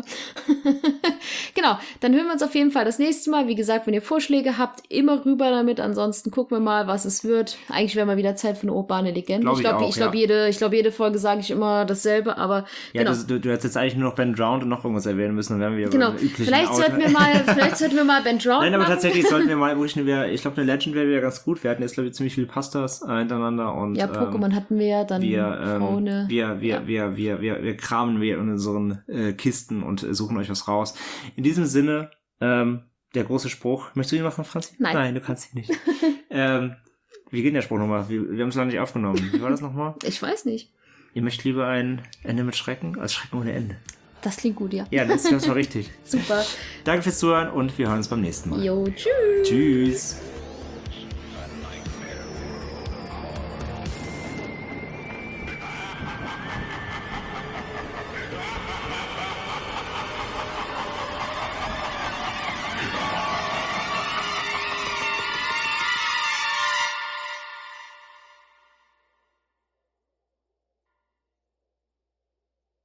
Genau, dann hören wir uns auf jeden Fall das nächste Mal. Wie gesagt, wenn ihr Vorschläge habt, immer rüber damit. Ansonsten gucken wir mal, was es wird. Eigentlich wäre mal wieder Zeit für eine urbane Legende. Glaub ich glaube, ich, ich glaube, ja. jede, ich glaube, jede Folge sage ich immer dasselbe, aber ja, genau. das, du, du hättest jetzt eigentlich nur noch Ben Drowned und noch irgendwas erwähnen müssen, dann wären wir genau. Vielleicht Auto. sollten wir mal, vielleicht sollten wir mal Ben Drowned Nein, aber machen. tatsächlich sollten wir mal, wirklich eine, ich glaube, eine Legend wäre wieder ganz gut. Wir hatten jetzt, glaube ich, ziemlich viele Pastas äh, hintereinander und ja, Pokémon ähm, hatten wir ja, dann wir, ähm, Fraune. Wir, wir, ja. wir, wir, wir, wir kramen wir in unseren äh, Kisten und äh, suchen euch was raus. In diesem Sinne, ähm, der große Spruch. Möchtest du ihn machen, Franzi? Nein. Nein, du kannst ihn nicht. ähm, wie geht der Spruch nochmal? Wir, wir haben es noch nicht aufgenommen. Wie war das nochmal? Ich weiß nicht. Ihr möchtet lieber ein Ende mit Schrecken als Schrecken ohne Ende. Das klingt gut, ja. Ja, das ist ganz mal richtig. Super. Danke fürs Zuhören und wir hören uns beim nächsten Mal. Jo, tschüss. Tschüss.